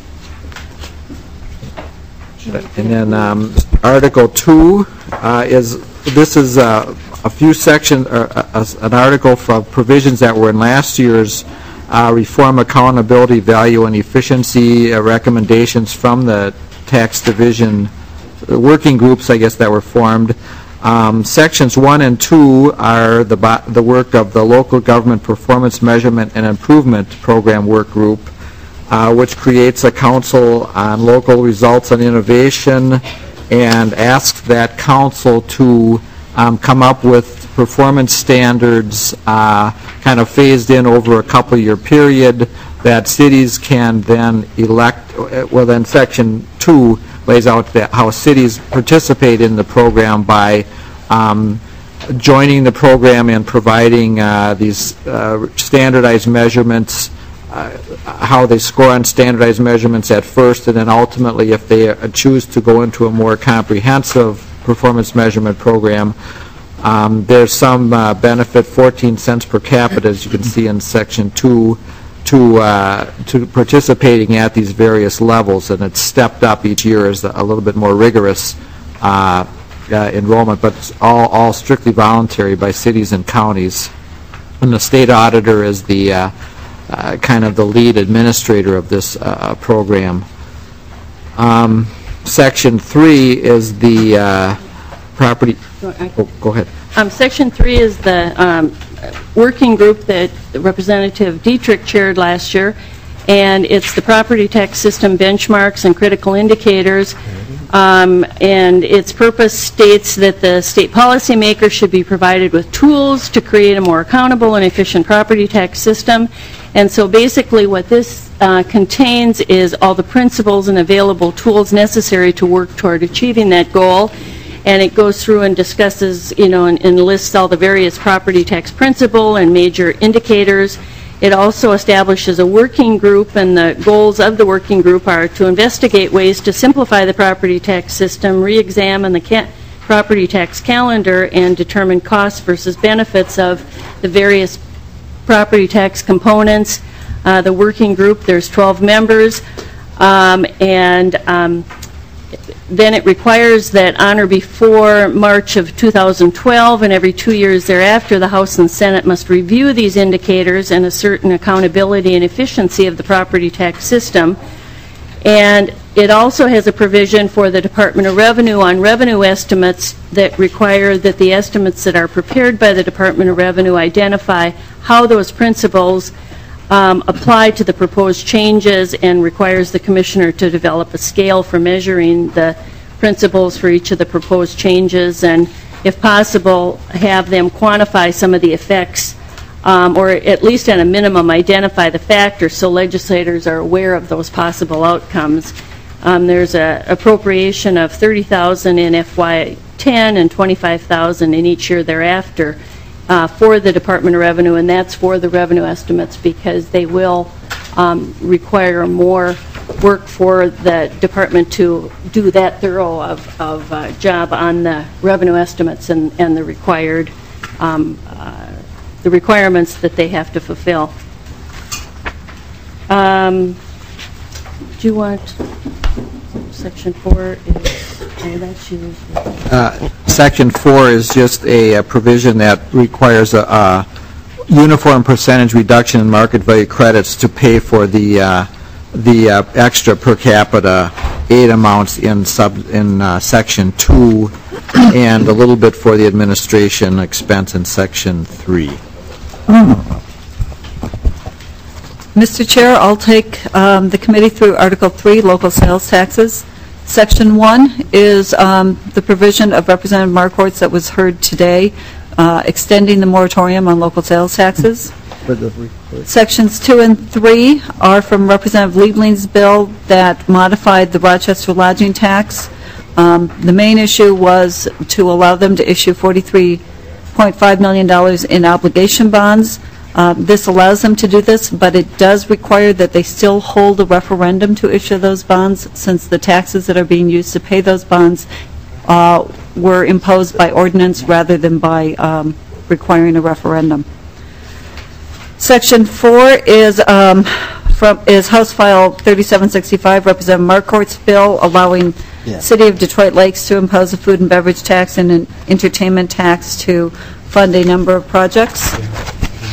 And then um, Article two uh, is, this is uh, a few sections, uh, uh, an article for provisions that were in last year's uh, reform accountability, value, and efficiency uh, recommendations from the tax division uh, working groups, I guess, that were formed. Um, sections one and two are the, the work of the Local Government Performance Measurement and Improvement Program Work Group, Uh, which creates a council on local results and innovation and asks that council to um, come up with performance standards uh, kind of phased in over a couple year period that cities can then elect. Well, then section two lays out that how cities participate in the program by um, joining the program and providing uh, these uh, standardized measurements, Uh, how they score on standardized measurements at first, and then ultimately, if they uh, choose to go into a more comprehensive performance measurement program, um, there's some uh, benefit, fourteen cents per capita, as you can see in section two, to uh, to participating at these various levels, and it's stepped up each year as a little bit more rigorous uh, uh, enrollment, but it's all, all strictly voluntary by cities and counties. And the state auditor is the uh, uh, kind of the lead administrator of this uh, program. Um, Section three is the uh, property. Oh, go ahead. Um, Section three is the um, working group that Representative Dietrich chaired last year, and it's the property tax system benchmarks and critical indicators. Um, and its purpose states that the state policymaker should be provided with tools to create a more accountable and efficient property tax system. And so basically what this uh, contains is all the principles and available tools necessary to work toward achieving that goal. And it goes through and discusses, you know, and, and lists all the various property tax principle and major indicators. It also establishes a working group, and the goals of the working group are to investigate ways to simplify the property tax system, re-examine the ca property tax calendar, and determine costs versus benefits of the various property tax components. Uh, the working group, there's twelve members, um, and um, then it requires that on or before March of two thousand twelve and every two years thereafter, the House and Senate must review these indicators and assert an accountability and efficiency of the property tax system. And it also has a provision for the Department of Revenue on revenue estimates that require that the estimates that are prepared by the Department of Revenue identify how those principles Um, apply to the proposed changes, and requires the Commissioner to develop a scale for measuring the principles for each of the proposed changes, and if possible have them quantify some of the effects, um, or at least at a minimum identify the factors so legislators are aware of those possible outcomes. Um, there's an appropriation of thirty thousand dollars in F Y ten and twenty-five thousand dollars in each year thereafter Uh, for the Department of Revenue, and that's for the revenue estimates, because they will um, require more work for the department to do that thorough of, of uh, job on the revenue estimates and, and the required um, uh, the requirements that they have to fulfill. Um, do you want section four? Is, oh, that's you. Uh, Section four is just a, a provision that requires a, a uniform percentage reduction in market value credits to pay for the uh, the uh, extra per capita aid amounts in sub in uh, Section two, and a little bit for the administration expense in Section three. Mister Chair, I'll take um, the committee through Article three, local sales taxes. Section one is um, the provision of Representative Marquardt that was heard today, uh, extending the moratorium on local sales taxes. Sections two and three are from Representative Liebling's bill that modified the Rochester lodging tax. Um, the main issue was to allow them to issue forty-three point five million dollars in obligation bonds. Uh, this allows them to do this, but it does require that they still hold a referendum to issue those bonds, since the taxes that are being used to pay those bonds uh, were imposed by ordinance rather than by um, requiring a referendum. Section four is um, from is House File thirty-seven sixty-five, Representative Marquardt's bill allowing yeah. City of Detroit Lakes to impose a food and beverage tax and an entertainment tax to fund a number of projects. Yeah.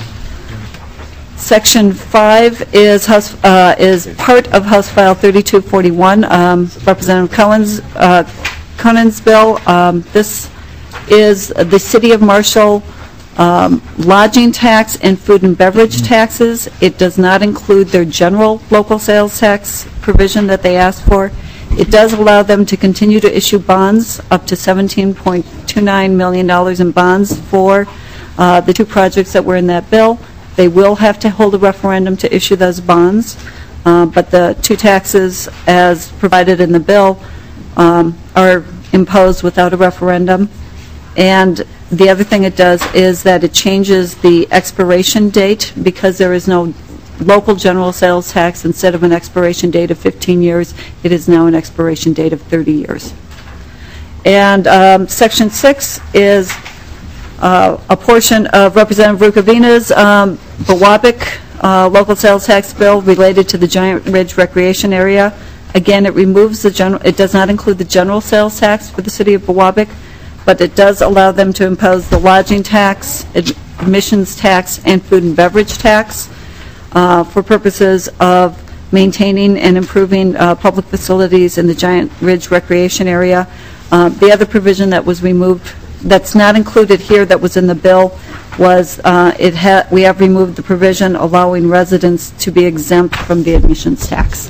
Section five is House uh, is part of House File thirty-two forty-one, um, Representative Cohen's uh, Conan's bill. Um, this is the City of Marshall um, lodging tax and food and beverage taxes. It does not include their general local sales tax provision that they asked for. It does allow them to continue to issue bonds up to seventeen point two nine million dollars in bonds for uh, the two projects that were in that bill. They will have to hold a referendum to issue those bonds, uh, but the two taxes as provided in the bill um, are imposed without a referendum. And the other thing it does is that it changes the expiration date, because there is no local general sales tax. Instead of an expiration date of fifteen years, it is now an expiration date of thirty years. And um, Section six is Uh, a portion of Representative Rukavina's um, Biwabik uh, local sales tax bill related to the Giant Ridge Recreation Area. Again, it removes the general, it does not include the general sales tax for the city of Biwabik, but it does allow them to impose the lodging tax, admissions tax, and food and beverage tax uh, for purposes of maintaining and improving uh, public facilities in the Giant Ridge Recreation Area. Uh, The other provision that was removed, that's not included here, that was in the bill, was uh, it ha we have removed the provision allowing residents to be exempt from the admissions tax.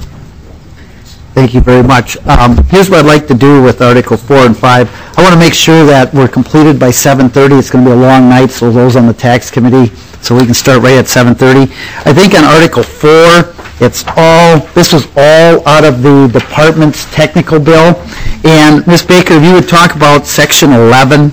Thank you very much. Um, Here's what I'd like to do with Article four and five. I want to make sure that we're completed by seven thirty. It's going to be a long night, so those on the tax committee, so we can start right at seven thirty. I think on Article four, it's all, this was all out of the department's technical bill. And Miz Baker, if you would talk about Section eleven,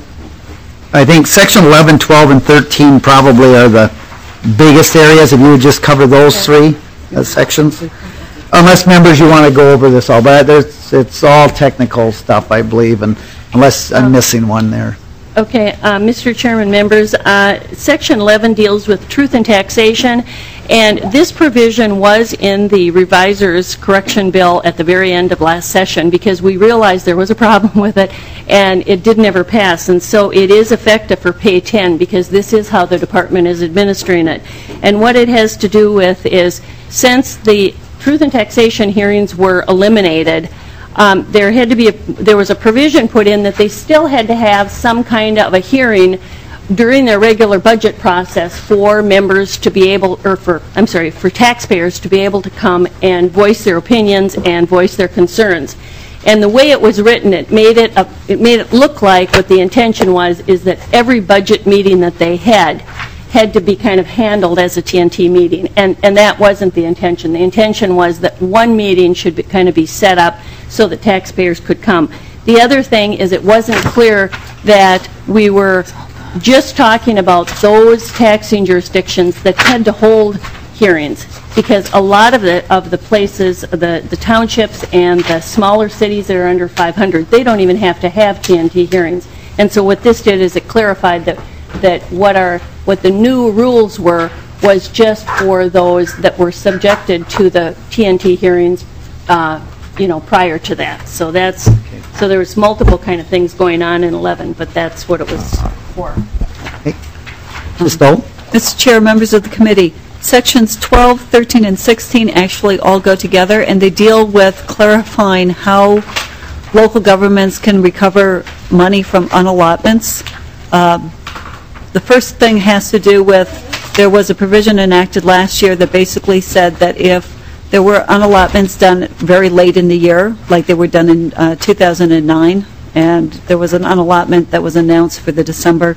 I think Section eleven, twelve, and thirteen probably are the biggest areas. If you would just cover those three uh, sections. Unless members, you want to go over this all, but there's, it's all technical stuff, I believe, and unless I'm missing one there. Okay, uh, Mister Chairman, members, uh, Section eleven deals with truth in taxation, and this provision was in the reviser's correction bill at the very end of last session because we realized there was a problem with it, and it did never pass. And so it is effective for Pay ten because this is how the department is administering it. And what it has to do with is, since the truth in taxation hearings were eliminated, Um, there had to be a, there was a provision put in that they still had to have some kind of a hearing during their regular budget process for members to be able, or for, I'm sorry, for taxpayers to be able to come and voice their opinions and voice their concerns. And the way it was written, it made it, a, it made it look like what the intention was is that every budget meeting that they had had to be kind of handled as a T N T meeting, and, and that wasn't the intention. The intention was that one meeting should be, kind of be set up so that taxpayers could come. The other thing is it wasn't clear that we were just talking about those taxing jurisdictions that had to hold hearings, because a lot of the of the places, the, the townships and the smaller cities that are under five hundred, they don't even have to have T N T hearings. And so what this did is it clarified that that what our what the new rules were was just for those that were subjected to the T N T hearings, uh, you know, prior to that. So that's okay. So there was multiple kind of things going on in eleven, but that's what it was for. Okay. Miz Stoll? Mister Chair, members of the committee, Sections twelve, thirteen, and sixteen actually all go together, and they deal with clarifying how local governments can recover money from unallotments. Um, The first thing has to do with, there was a provision enacted last year that basically said that if there were unallotments done very late in the year, like they were done in uh, two thousand nine, and there was an unallotment that was announced for the December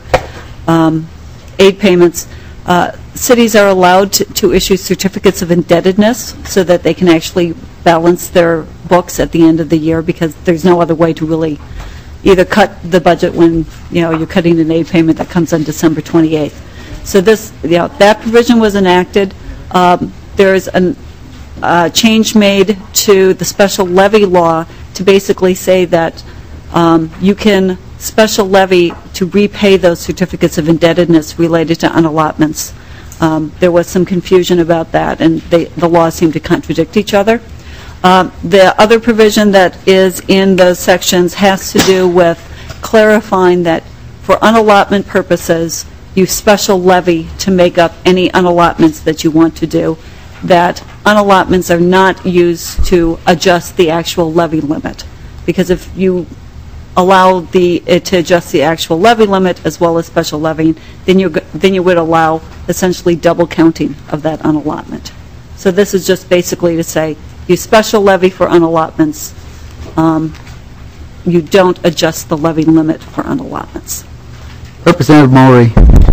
um, aid payments, uh, cities are allowed to, to issue certificates of indebtedness so that they can actually balance their books at the end of the year, because there's no other way to really either cut the budget when, you know, you're cutting an aid payment that comes on December twenty-eighth. So this, you know, that provision was enacted. Um, there is a uh, change made to the special levy law to basically say that um, you can special levy to repay those certificates of indebtedness related to unallotments. Um, there was some confusion about that, and they, the laws seem to contradict each other. Uh, the other provision that is in those sections has to do with clarifying that for unallotment purposes, you special levy to make up any unallotments that you want to do, that unallotments are not used to adjust the actual levy limit. Because if you allow the, it to adjust the actual levy limit as well as special levying, then you then you would allow essentially double counting of that unallotment. So this is just basically to say, you special levy for unallotments. Um, you don't adjust the levy limit for unallotments. Representative Maury.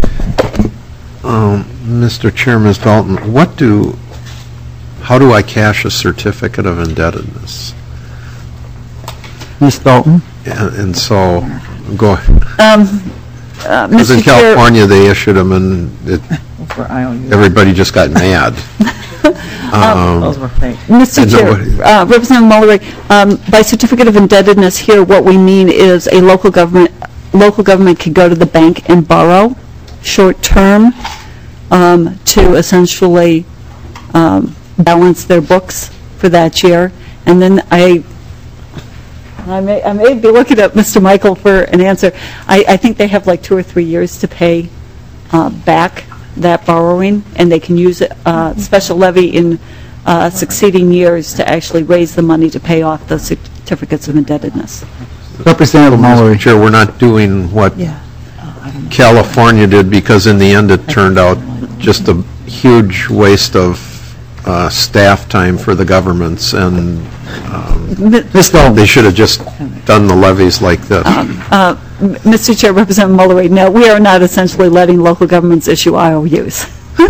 Um, Mister Chair, Miz Dalton, what do, how do I cash a certificate of indebtedness? Miz Dalton? And, and so, go ahead. Um, uh, Because in Mister Chair- California, they issued them and it, everybody just got mad. Um, Those were fake. Mister and Chair, nobody- uh, Representative Mullery, um, by certificate of indebtedness here, what we mean is a local government, local government can go to the bank and borrow short-term um, to essentially um, balance their books for that year. And then I, I may, I may be looking at Mister Michael for an answer. I, I think they have like two or three years to pay uh, back that borrowing, and they can use uh, special levy in uh, succeeding years to actually raise the money to pay off the certificates of indebtedness. Representative Mullery. Chair, we're not doing what Yeah. California did, because in the end it turned out just a huge waste of uh, staff time for the governments, and um, they should have just done the levies like this. Uh, Mister Chair, Representative Mullery, no, we are not essentially letting local governments issue I O Us. We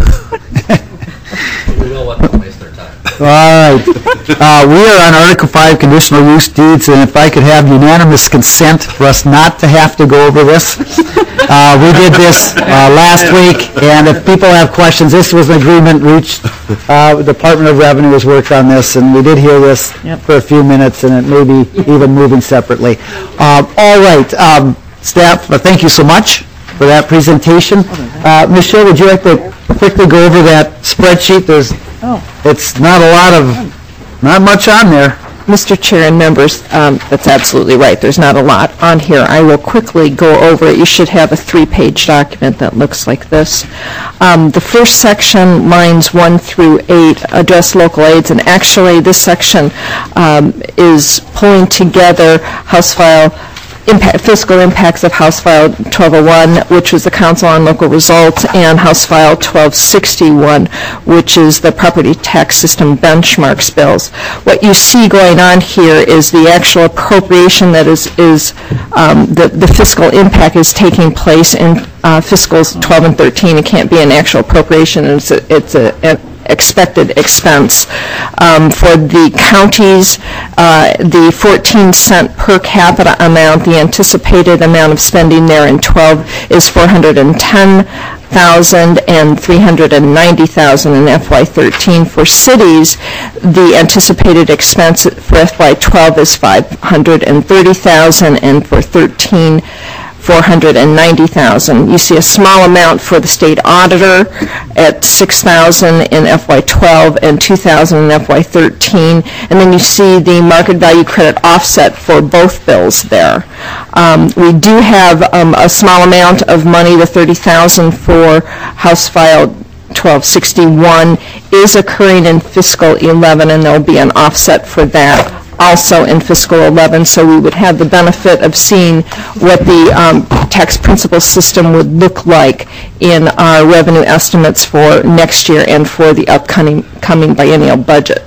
will let them waste their time. All right. Uh, We are on Article five, conditional use deeds, and if I could have unanimous consent for us not to have to go over this. Uh, We did this uh, last week, and if people have questions, this was an agreement reached. Uh, The Department of Revenue has worked on this, and we did hear this for a few minutes, and it may be even moving separately. Um, All right, um, staff, uh, thank you so much for that presentation. Uh, Michelle, would you like to quickly go over that spreadsheet? There's, it's not a lot of, not much on there. Mister Chair and members, um, that's absolutely right. There's not a lot on here. I will quickly go over it. You should have a three-page document that looks like this. Um, The first section, lines one through eight, address local aids, and actually this section um, is pulling together House File Impact, fiscal impacts of House File twelve oh one, which was the Council on Local Results, and House File twelve sixty-one, which is the Property Tax System Benchmarks bills. What you see going on here is the actual appropriation that is, is um, the, the fiscal impact is taking place in uh, fiscals twelve and thirteen. It can't be an actual appropriation. It's a, it's a, a expected expense. Um, for the counties, uh, the fourteen cent per capita amount, the anticipated amount of spending there in twelve is four hundred ten thousand and three hundred ninety thousand in F Y thirteen. For cities, the anticipated expense for F Y twelve is five hundred thirty thousand, and for thirteen, four hundred ninety thousand. You see a small amount for the state auditor at six thousand in F Y twelve and two thousand in F Y thirteen, and then you see the market value credit offset for both bills there. Um, we do have um, a small amount of money, the thirty thousand for House File twelve sixty-one is occurring in fiscal eleven, and there'll be an offset for that also in fiscal eleven, so we would have the benefit of seeing what the um, tax principal system would look like in our revenue estimates for next year and for the upcoming coming biennial budget.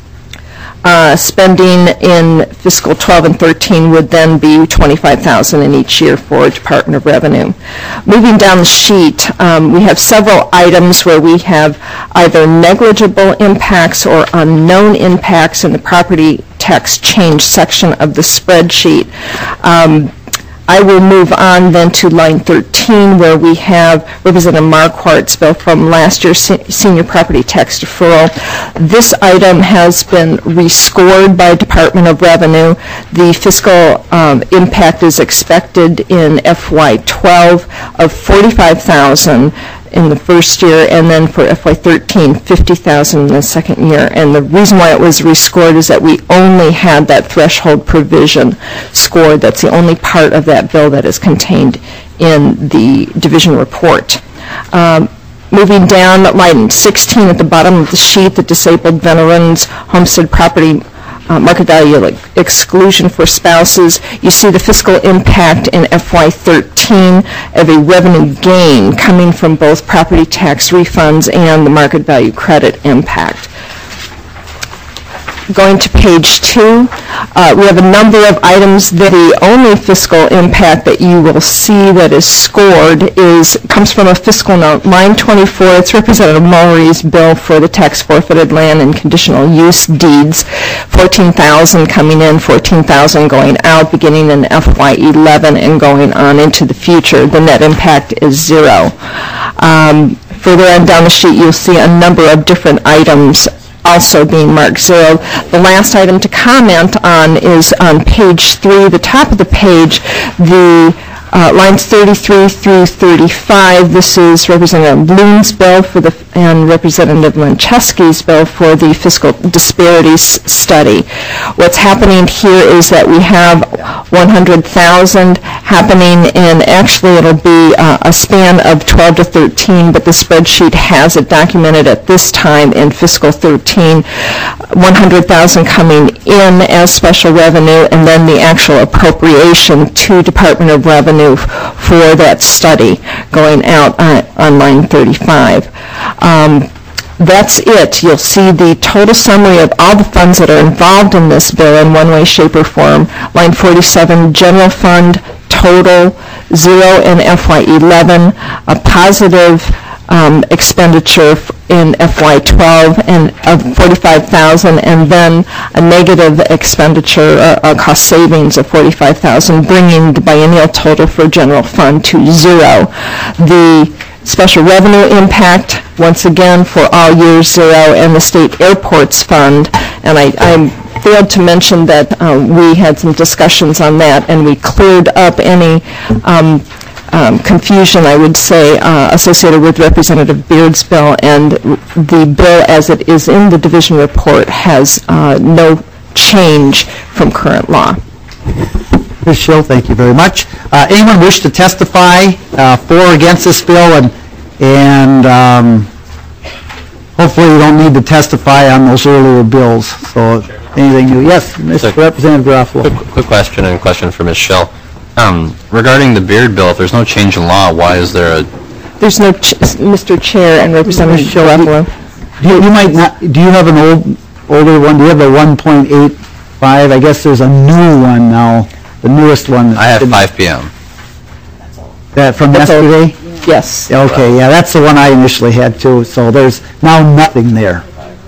Uh, spending in fiscal twelve and thirteen would then be twenty-five thousand dollars in each year for Department of Revenue. Moving down the sheet, um, we have several items where we have either negligible impacts or unknown impacts in the property tax change section of the spreadsheet. Um, I will move on then to line thirteen, where we have Representative Marquardt's bill from last year's se senior property tax deferral. This item has been rescored by Department of Revenue. The fiscal um, impact is expected in F Y twelve of forty-five thousand dollars in the first year, and then for F Y thirteen, fifty thousand dollars in the second year. And the reason why it was rescored is that we only had that threshold provision scored. That's the only part of that bill that is contained in the division report. Um, moving down, line sixteen at the bottom of the sheet, the disabled veterans homestead property Uh, market value like exclusion for spouses. You see the fiscal impact in F Y thirteen of a revenue gain coming from both property tax refunds and the market value credit impact. Going to page two, uh, we have a number of items that the only fiscal impact that you will see that is scored is comes from a fiscal note. Line twenty-four, it's Representative Mullery's bill for the tax forfeited land and conditional use deeds. fourteen thousand coming in, fourteen thousand going out, beginning in F Y eleven and going on into the future. The net impact is zero. Um, further on down the sheet, you'll see a number of different items also being marked zero. The last item to comment on is on page three, the top of the page, the uh, lines thirty-three through thirty-five. This is Representative Bloom's bill for the and Representative Manchesky's bill for the fiscal disparities study. What's happening here is that we have one hundred thousand happening in, actually it'll be uh, a span of twelve to thirteen, but the spreadsheet has it documented at this time in fiscal thirteen, one hundred thousand coming in as special revenue, and then the actual appropriation to Department of Revenue for that study going out on, on line thirty-five. Um, That's it. You'll see the total summary of all the funds that are involved in this bill in one way, shape, or form. Line forty-seven, general fund, total, zero in F Y eleven, a positive um, expenditure f- in F Y twelve and of forty-five thousand, and then a negative expenditure, uh, uh, cost savings of forty-five thousand, bringing the biennial total for general fund to zero. The special revenue impact, once again, for all years zero, and the state airports fund. And I, I failed to mention that um, we had some discussions on that, and we cleared up any um, um, confusion, I would say, uh, associated with Representative Beard's bill, and the bill as it is in the division report has uh, no change from current law. Miz Schill, thank you very much. Uh, Anyone wish to testify uh, for or against this bill? And and um, hopefully you don't need to testify on those earlier bills. So anything new? Yes, Mister Representative Garofalo. Quick, quick question and question for Miz Schill. Um, regarding the Beard bill, if there's no change in law, why is there a... There's no, ch- Mister Chair and Representative Garofalo. You, you might not, do you have an old, older one? Do you have the one point eight five? I guess there's a new one now. The newest one. I have five P M That from That's yesterday? old. Yes. Okay, yeah, that's the one I initially had too, so there's now nothing there.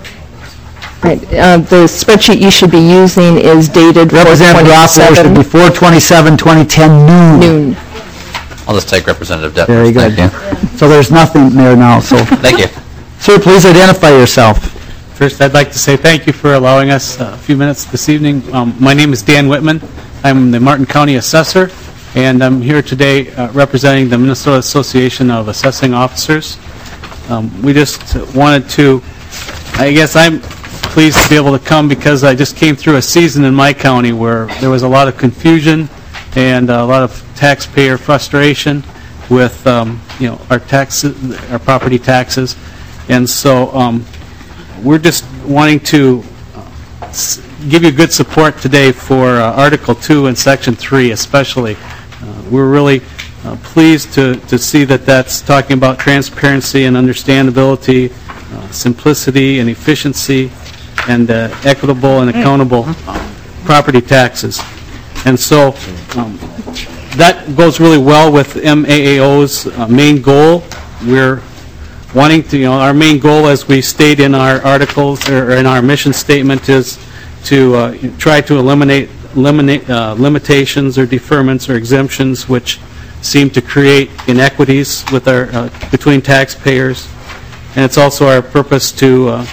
Right, uh, the spreadsheet you should be using is dated four Representative Garofalo should be four twenty-seven twenty ten noon. Noon. I'll just take Representative Detmers. Very good. Thank you. So there's nothing there now, so. Thank you. Sir, please identify yourself. First, I'd like to say thank you for allowing us a few minutes this evening. Um, my name is Dan Whitman. I'm the Martin County Assessor, and I'm here today uh, representing the Minnesota Association of Assessing Officers. Um, we just wanted to, I guess I'm pleased to be able to come because I just came through a season in my county where there was a lot of confusion and a lot of taxpayer frustration with um, you know our taxes, our property taxes, and so um, we're just wanting to uh, s- give you good support today for uh, Article two and Section three especially. Uh, we're really uh, pleased to, to see that that's talking about transparency and understandability, uh, simplicity and efficiency, and uh, equitable and accountable uh, property taxes. And so um, that goes really well with M A A O's uh, main goal. We're wanting to, you know, our main goal, as we state in our articles or in our mission statement, is to uh, try to eliminate eliminate uh, limitations or deferments or exemptions which seem to create inequities with our uh, between taxpayers. And it's also our purpose to uh,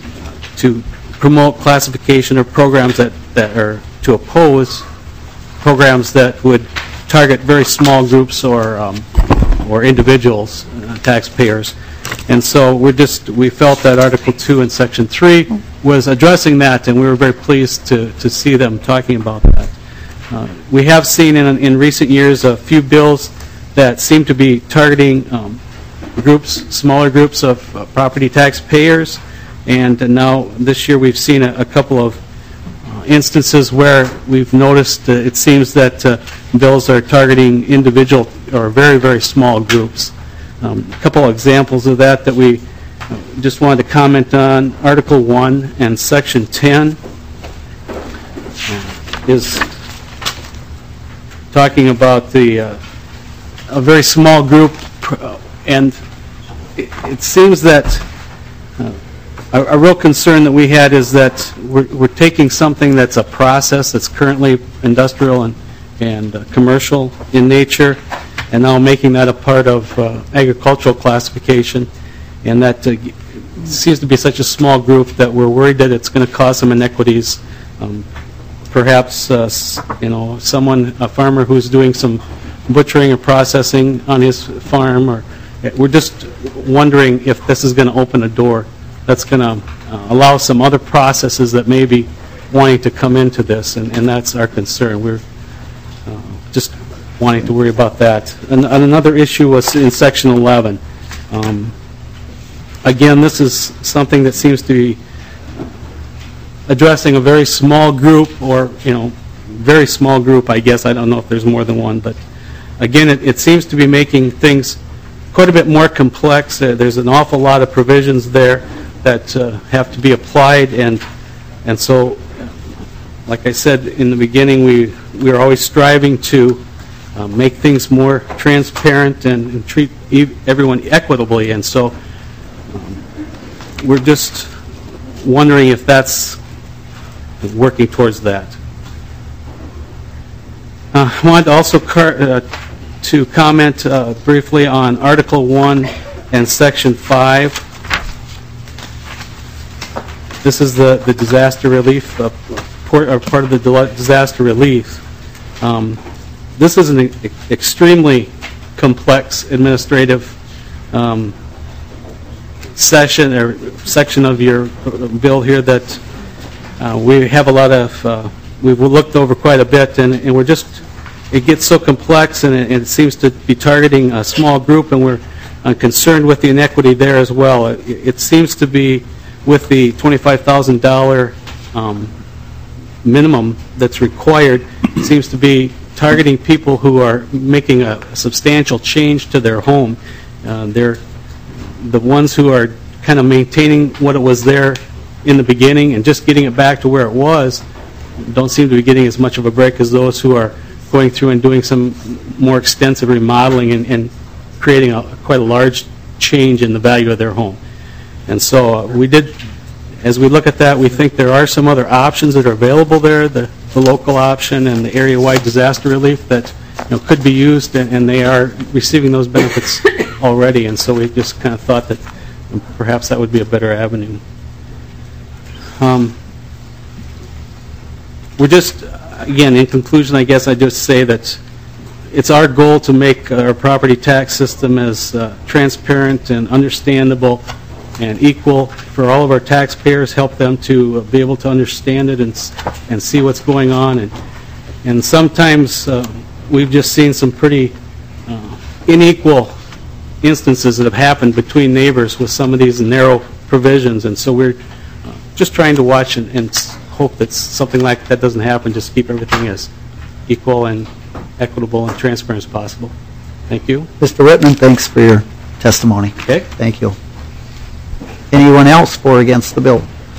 to promote classification of programs that, that are to oppose programs that would target very small groups or um, or individuals, uh, taxpayers. And so we're just, we felt that Article two and Section three was addressing that, and we were very pleased to, to see them talking about that. Uh, we have seen in, in recent years a few bills that seem to be targeting um, groups, smaller groups of uh, property taxpayers, and uh, now this year we've seen a, a couple of uh, instances where we've noticed uh, it seems that uh, bills are targeting individual or very, very small groups. Um, a couple of examples of that that we just wanted to comment on. Article one and Section ten uh, is talking about the uh, a very small group, uh, and it, it seems that uh, a, a real concern that we had is that we're, we're taking something that's a process that's currently industrial and, and uh, commercial in nature, and now making that a part of uh, agricultural classification, and that uh, seems to be such a small group that we're worried that it's going to cause some inequities. Um, perhaps, uh, you know, someone, a farmer who's doing some butchering or processing on his farm or we're just wondering if this is going to open a door that's going to uh, allow some other processes that may be wanting to come into this, and, and that's our concern. We're uh, just wanting to worry about that. And, and another issue was in section eleven. Um, again, this is something that seems to be addressing a very small group, or, you know, very small group, I guess. I don't know if there's more than one, but again, it, it seems to be making things quite a bit more complex. Uh, there's an awful lot of provisions there that uh, have to be applied, and and so, like I said in the beginning, we we are always striving to uh, make things more transparent and, and treat e everyone equitably, and so um, we're just wondering if that's working towards that. Uh, I wanted to also car uh, to comment uh, briefly on Article one and Section five. This is the, the disaster relief, uh, port, or part of the disaster relief. Um, this is an e extremely complex administrative um, session or section of your bill here that uh, we have a lot of, uh, we've looked over quite a bit, and, and we're just, it gets so complex, and it, it seems to be targeting a small group, and we're uh, concerned with the inequity there as well. It, it seems to be with the twenty-five thousand dollar um, minimum that's required, it seems to be targeting people who are making a substantial change to their home. Uh, they're the ones who are kind of maintaining what it was there in the beginning and just getting it back to where it was don't seem to be getting as much of a break as those who are going through and doing some more extensive remodeling and, and creating a, quite a large change in the value of their home. And so uh, we did, as we look at that, we think there are some other options that are available there, the, the local option and the area-wide disaster relief that, you know, could be used, and, and they are receiving those benefits already. And so we just kind of thought that perhaps that would be a better avenue. Um, we're just, again, in conclusion, I guess I'd just say that it's our goal to make our property tax system as uh, transparent and understandable and equal for all of our taxpayers, help them to uh, be able to understand it and and see what's going on. And and sometimes uh, we've just seen some pretty uh, unequal instances that have happened between neighbors with some of these narrow provisions, and so we're uh, just trying to watch and, and hope that something like that doesn't happen, just keep everything as equal and equitable and transparent as possible. Thank you. Mister Whitman, thanks for your testimony. Okay. Thank you. Anyone else for or against the bill?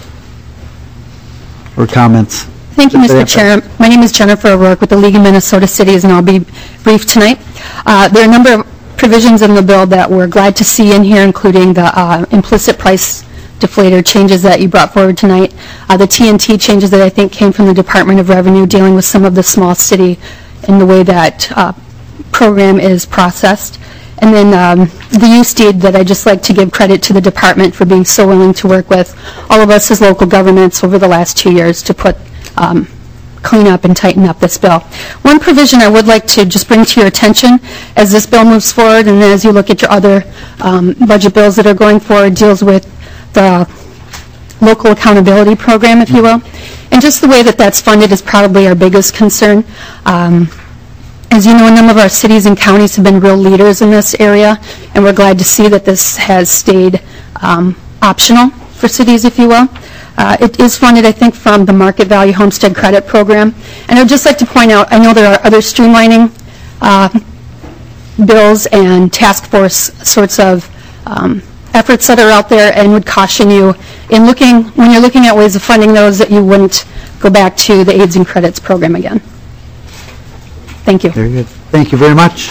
Or comments? Thank you, Mister Chair. My name is Jennifer O'Rourke with the League of Minnesota Cities, and I'll be brief tonight. Uh, there are a number of provisions in the bill that we're glad to see in here, including the uh, implicit price deflator changes that you brought forward tonight, uh, the T N T changes that I think came from the Department of Revenue dealing with some of the small city in the way that uh, program is processed. And then um, the U S D that I'd just like to give credit to the department for being so willing to work with all of us as local governments over the last two years to put um, clean up and tighten up this bill. One provision I would like to just bring to your attention as this bill moves forward, and as you look at your other um, budget bills that are going forward, deals with the local accountability program, if you will. And just the way that that's funded is probably our biggest concern. Um, As you know, a number of our cities and counties have been real leaders in this area, and we're glad to see that this has stayed um, optional for cities, if you will. Uh, it is funded, I think, from the Market Value Homestead Credit Program. And I'd just like to point out, I know there are other streamlining uh, bills and task force sorts of um, efforts that are out there, and would caution you in looking, when you're looking at ways of funding those, that you wouldn't go back to the AIDS and Credits program again. Thank you. Very good. Thank you very much.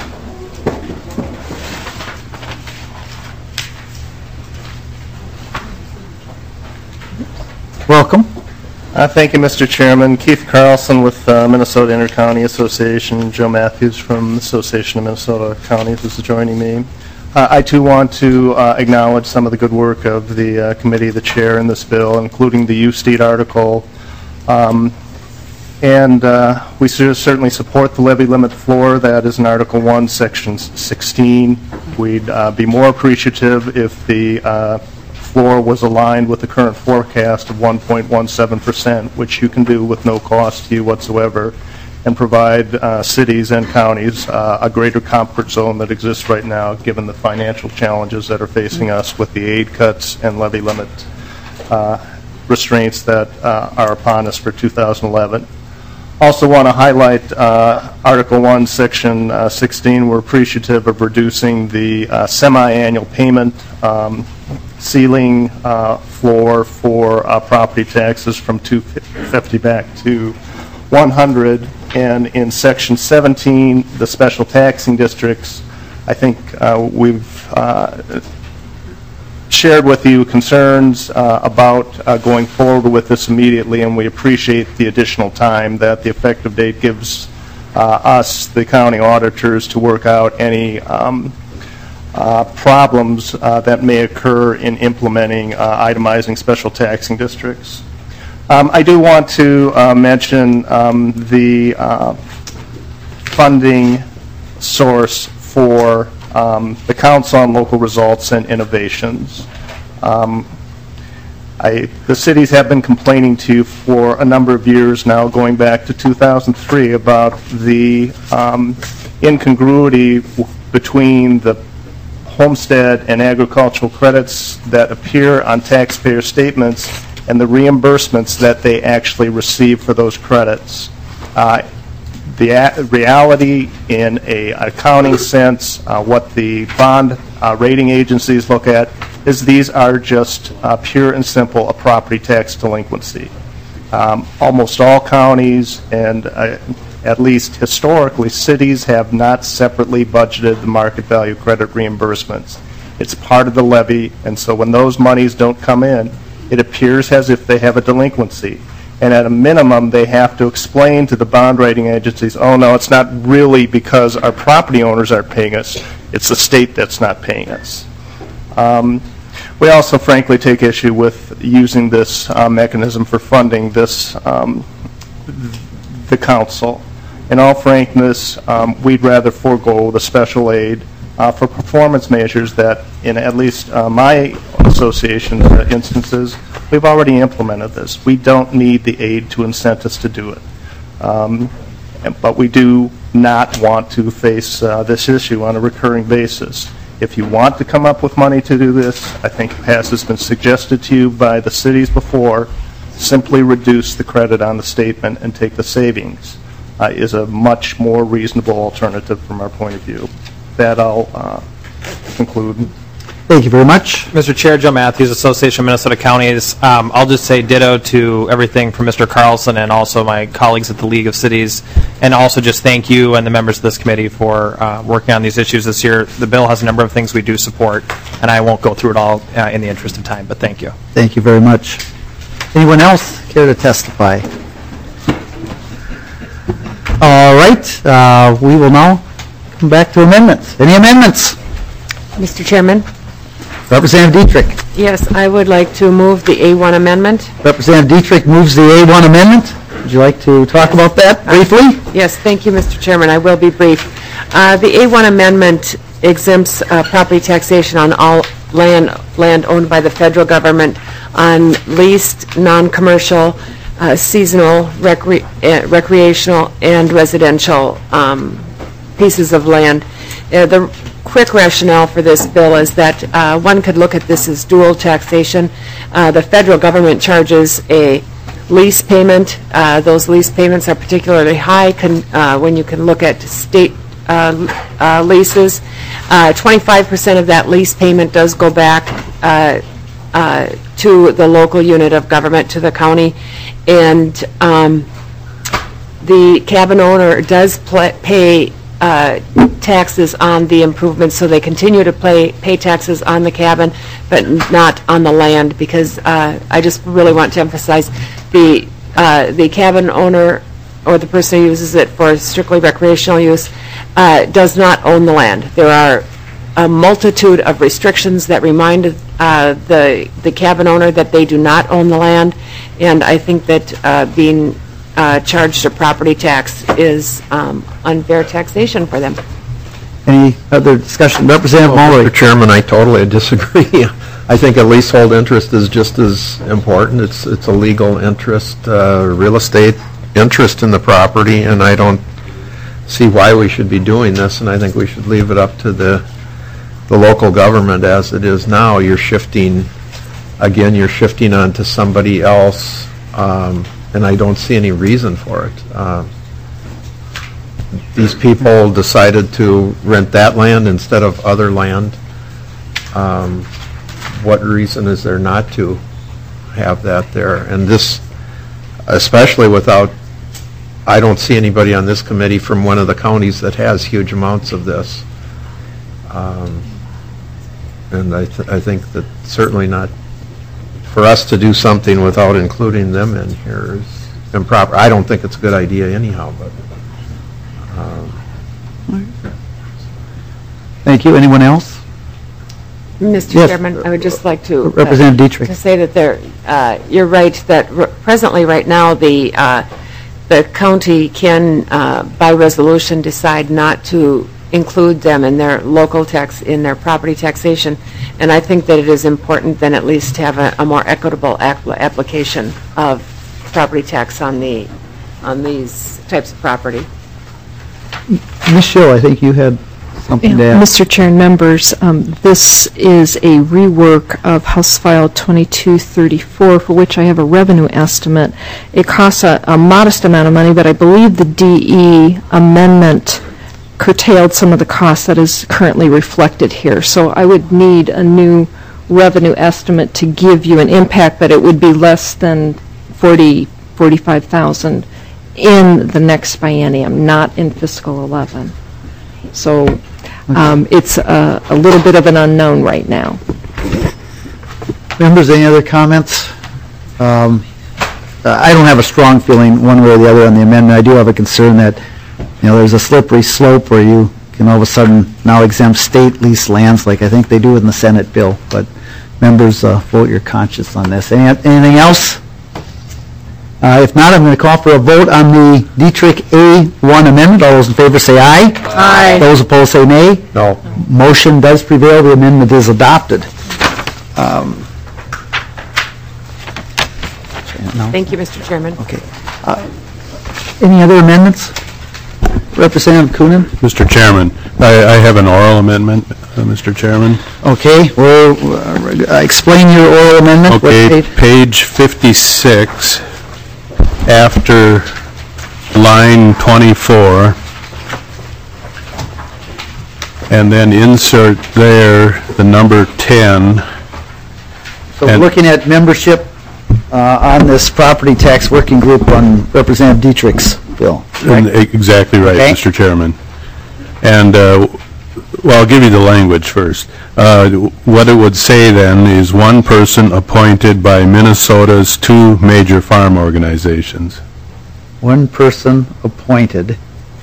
Welcome. Uh, thank you, Mister Chairman. Keith Carlson with uh, Minnesota Intercounty Association. Joe Matthews from the Association of Minnesota Counties is joining me. Uh, I too want to uh, acknowledge some of the good work of the uh, committee, the chair in this bill, including the U S D article. Um, And uh, we certainly support the levy limit floor. That is in Article one, Section sixteen. We'd uh, be more appreciative if the uh, floor was aligned with the current forecast of one point one seven percent, which you can do with no cost to you whatsoever, and provide uh, cities and counties uh, a greater comfort zone that exists right now, given the financial challenges that are facing us with the aid cuts and levy limit uh, restraints that uh, are upon us for two thousand eleven. Also want to highlight uh, Article one, Section uh, sixteen. We're appreciative of reducing the uh, semi-annual payment um, ceiling uh, floor for uh, property taxes from two fifty back to one hundred. And in Section seventeen, the special taxing districts, I think uh, we've uh, shared with you concerns uh, about uh, going forward with this immediately, and we appreciate the additional time that the effective date gives uh, us, the county auditors, to work out any um, uh, problems uh, that may occur in implementing uh, itemizing special taxing districts. Um, I do want to uh, mention um, the uh, funding source for um, the Council on Local Results and Innovations. Um, I, the cities have been complaining to you for a number of years now, going back to two thousand three, about the um, incongruity w- between the homestead and agricultural credits that appear on taxpayer statements and the reimbursements that they actually receive for those credits. Uh, the a- reality in a accounting sense, uh, what the bond uh, rating agencies look at, is these are just uh, pure and simple a property tax delinquency. Um, almost all counties, and uh, at least historically, cities have not separately budgeted the market value credit reimbursements. It's part of the levy, and so when those monies don't come in, it appears as if they have a delinquency. And at a minimum, they have to explain to the bond rating agencies, oh no, it's not really because our property owners aren't paying us, it's the state that's not paying us. Um, we also frankly take issue with using this uh, mechanism for funding this, um, the council. In all frankness, um, we'd rather forego the special aid uh, for performance measures that, in at least uh, my association uh, instances, we've already implemented this. We don't need the aid to incent us to do it. Um, and, but we do not want to face uh, this issue on a recurring basis. If you want to come up with money to do this, I think, as has been suggested to you by the cities before, simply reduce the credit on the statement and take the savings uh, is a much more reasonable alternative from our point of view. That I'll uh, conclude. Thank you very much. Mister Chair, Joe Matthews, Association of Minnesota Counties. Um, I'll just say ditto to everything from Mister Carlson and also my colleagues at the League of Cities, and also just thank you and the members of this committee for uh, working on these issues this year. The bill has a number of things we do support, and I won't go through it all uh, in the interest of time, but thank you. Thank you very much. Anyone else care to testify? All right, uh, we will now come back to amendments. Any amendments? Mister Chairman? Representative Dietrich. Yes, I would like to move the A one amendment. Representative Dietrich moves the A one amendment. Would you like to talk about that briefly? Yes, thank you, Mister Chairman. I will be brief. Uh, The A one amendment exempts uh, property taxation on all land land owned by the federal government on leased, non-commercial, uh, seasonal, recre uh, recreational, and residential um, pieces of land. Uh, the quick rationale for this bill is that uh, one could look at this as dual taxation. Uh, the federal government charges a lease payment. Uh, those lease payments are particularly high con uh, when you can look at state uh, uh, leases. Uh, twenty-five percent of that lease payment does go back uh, uh, to the local unit of government, to the county, and um, the cabin owner does pay uh, taxes on the improvements, so they continue to pay, pay taxes on the cabin, but not on the land, because uh, I just really want to emphasize the, uh, the cabin owner or the person who uses it for strictly recreational use uh, does not own the land. There are a multitude of restrictions that remind uh, the, the cabin owner that they do not own the land, and I think that uh, being uh, charged a property tax is um, unfair taxation for them. Any other discussion? Representative Well, Mullery. Mister Chairman, I totally disagree. I think a leasehold interest is just as important. It's, it's a legal interest, uh, real estate interest in the property, and I don't see why we should be doing this, and I think we should leave it up to the, the local government as it is now. You're shifting, again, you're shifting onto somebody else, um, and I don't see any reason for it. Uh, These people decided to rent that land instead of other land. Um, What reason is there not to have that there? And this, especially without, I don't see anybody on this committee from one of the counties that has huge amounts of this. Um, And I, th- I think that certainly not, for us to do something without including them in here is improper. I don't think it's a good idea anyhow, but. um, Thank you. Anyone else? Mister Yes. Chairman, I would just like to... uh, Representative Dietrich. To say that there, uh, you're right, that r- presently, right now, the, uh, the county can, uh, by resolution, decide not to include them in their local tax, in their property taxation, and I think that it is important then at least to have a, a more equitable ap- application of property tax on the, on these types of property. Miz Schill, I think you had something to add. Mister Chair and members, um, this is a rework of House File twenty-two thirty-four, for which I have a revenue estimate. It costs a, a modest amount of money, but I believe the D E amendment curtailed some of the costs that is currently reflected here. So I would need a new revenue estimate to give you an impact, but it would be less than forty, forty-five thousand in the next biennium, not in fiscal eleven. So um, it's a, a little bit of an unknown right now. Members, any other comments? Um, uh, I don't have a strong feeling one way or the other on the amendment. I do have a concern that, you know, there's a slippery slope where you can all of a sudden now exempt state leased lands like I think they do in the Senate bill. But members, uh, vote your conscience on this. Any, anything else? Uh, if not, I'm going to call for a vote on the Dietrich A one amendment. All those in favor say aye. Aye. Those opposed say nay. No. Motion does prevail. The amendment is adopted. Um, no? Thank you, Mister Chairman. Okay. Uh, Any other amendments? Representative Coonan? Mister Chairman, I, I have an oral amendment, uh, Mister Chairman. Okay, well, uh, explain your oral amendment. What Okay, page? page fifty-six, after line twenty-four, and then insert there the number ten. So we're looking at membership uh, on this property tax working group on Representative Dietrich's bill. And exactly right, Okay. Mister Chairman. And, uh, well, I'll give you the language first. Uh, What it would say then is one person appointed by Minnesota's two major farm organizations. One person appointed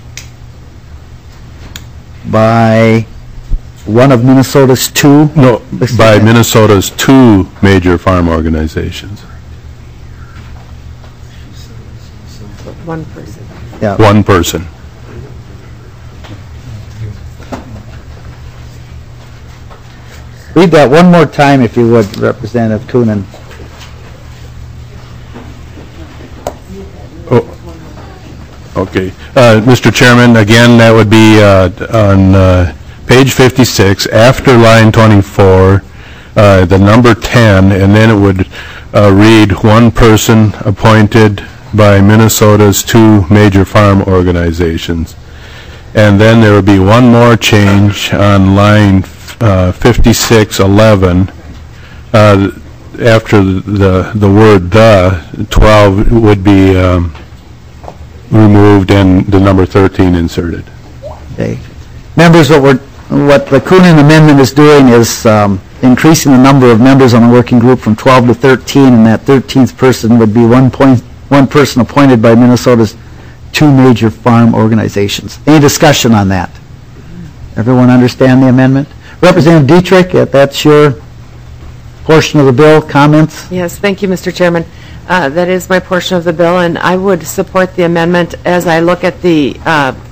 by one of Minnesota's two? No, by Minnesota's two major farm organizations. One person. Yeah. One person. Read that one more time, if you would, Representative Coonan. Okay. Uh, Mister Chairman, again, that would be uh, on uh, page fifty-six, after line twenty-four, uh, the number ten, and then it would uh, read, one person appointed by Minnesota's two major farm organizations. And then there would be one more change on line uh, fifty-six eleven. Uh, after the the word "the," twelve would be um, removed and the number thirteen inserted. Okay. Members, what we're, what the Coonan amendment is doing is um, increasing the number of members on the working group from twelve to thirteen, and that thirteenth person would be one point, one person appointed by Minnesota's two major farm organizations. Any discussion on that? Everyone understand the amendment? Representative Dietrich, if that's your portion of the bill, comments? Yes, thank you, Mister Chairman. Uh, That is my portion of the bill, and I would support the amendment as I look at the uh,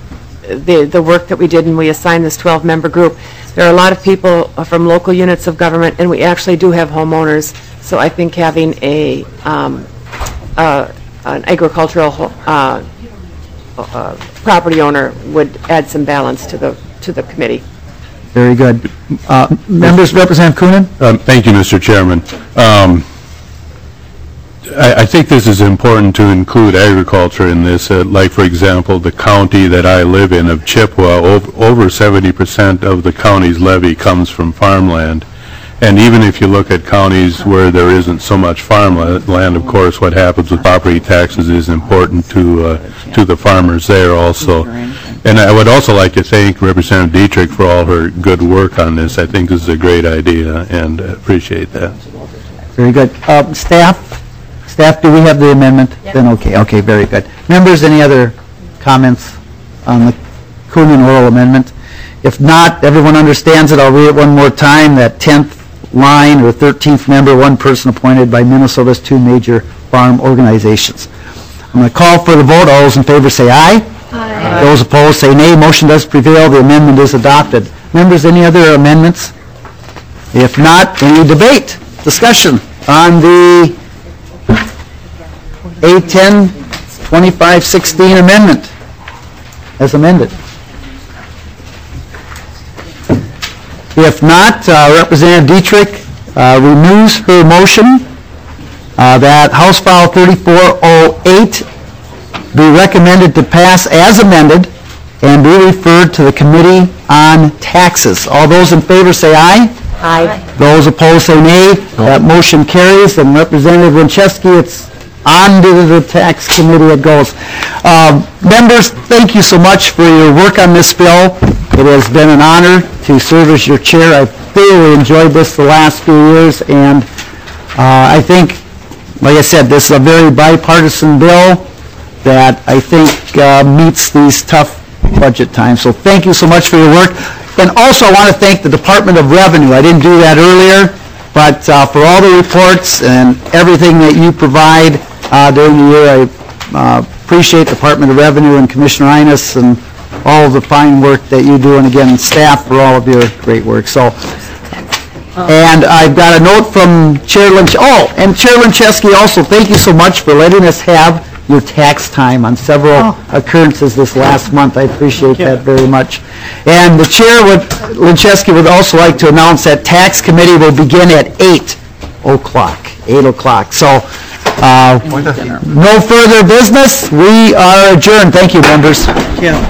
the, the work that we did and we assigned this twelve-member group. There are a lot of people from local units of government, and we actually do have homeowners, so I think having a, um, uh, an agricultural uh, uh, property owner would add some balance to the, to the committee. Very good. Uh, Members, Representative Coonan? Um, Thank you, Mister Chairman. Um, I I think this is important to include agriculture in this. Uh, Like, for example, the county that I live in of Chippewa, ov- over seventy percent of the county's levy comes from farmland. And even if you look at counties where there isn't so much farmland, of course, what happens with property taxes is important to uh, to the farmers there also. And I would also like to thank Representative Dietrich for all her good work on this. I think this is a great idea, and appreciate that. Very good. Uh, Staff? Staff, do we have the amendment? Then, okay, okay, very good. Members, any other comments on the Coonan oral amendment? If not, everyone understands it. I'll read it one more time. That tenth line or thirteenth member, one person appointed by Minnesota's two major farm organizations. I'm going to call for the vote. All those in favor say aye. Aye. Those opposed say nay. Motion does prevail. The amendment is adopted. Members, any other amendments? If not, any debate, discussion on the A ten twenty-five sixteen amendment as amended? If not, uh, Representative Dietrich uh, renews her motion uh, that House File thirty-four oh eight be recommended to pass as amended and be referred to the Committee on Taxes. All those in favor say aye. Aye. Those opposed say nay. That motion carries. And Representative Winchevsky, it's on to the Tax Committee it goes. Uh, members, thank you so much for your work on this bill. It has been an honor to serve as your chair. I've thoroughly enjoyed this the last few years, and uh, I think, like I said, this is a very bipartisan bill that I think uh, meets these tough budget times. So thank you so much for your work. And also I want to thank the Department of Revenue. I didn't do that earlier, but uh, for all the reports and everything that you provide uh, during the year, I uh, appreciate the Department of Revenue and Commissioner Innes and all of the fine work that you do, and again, staff for all of your great work. So, and I've got a note from Chair Lynch. Oh, and Chair Lynchevsky also, thank you so much for letting us have your tax time on several oh. occurrences this last month. I appreciate that very much. And the Chair, would, Lynchevsky, would also like to announce that Tax Committee will begin at eight o'clock. eight o'clock. So, uh, no further business. We are adjourned. Thank you, members. Yeah.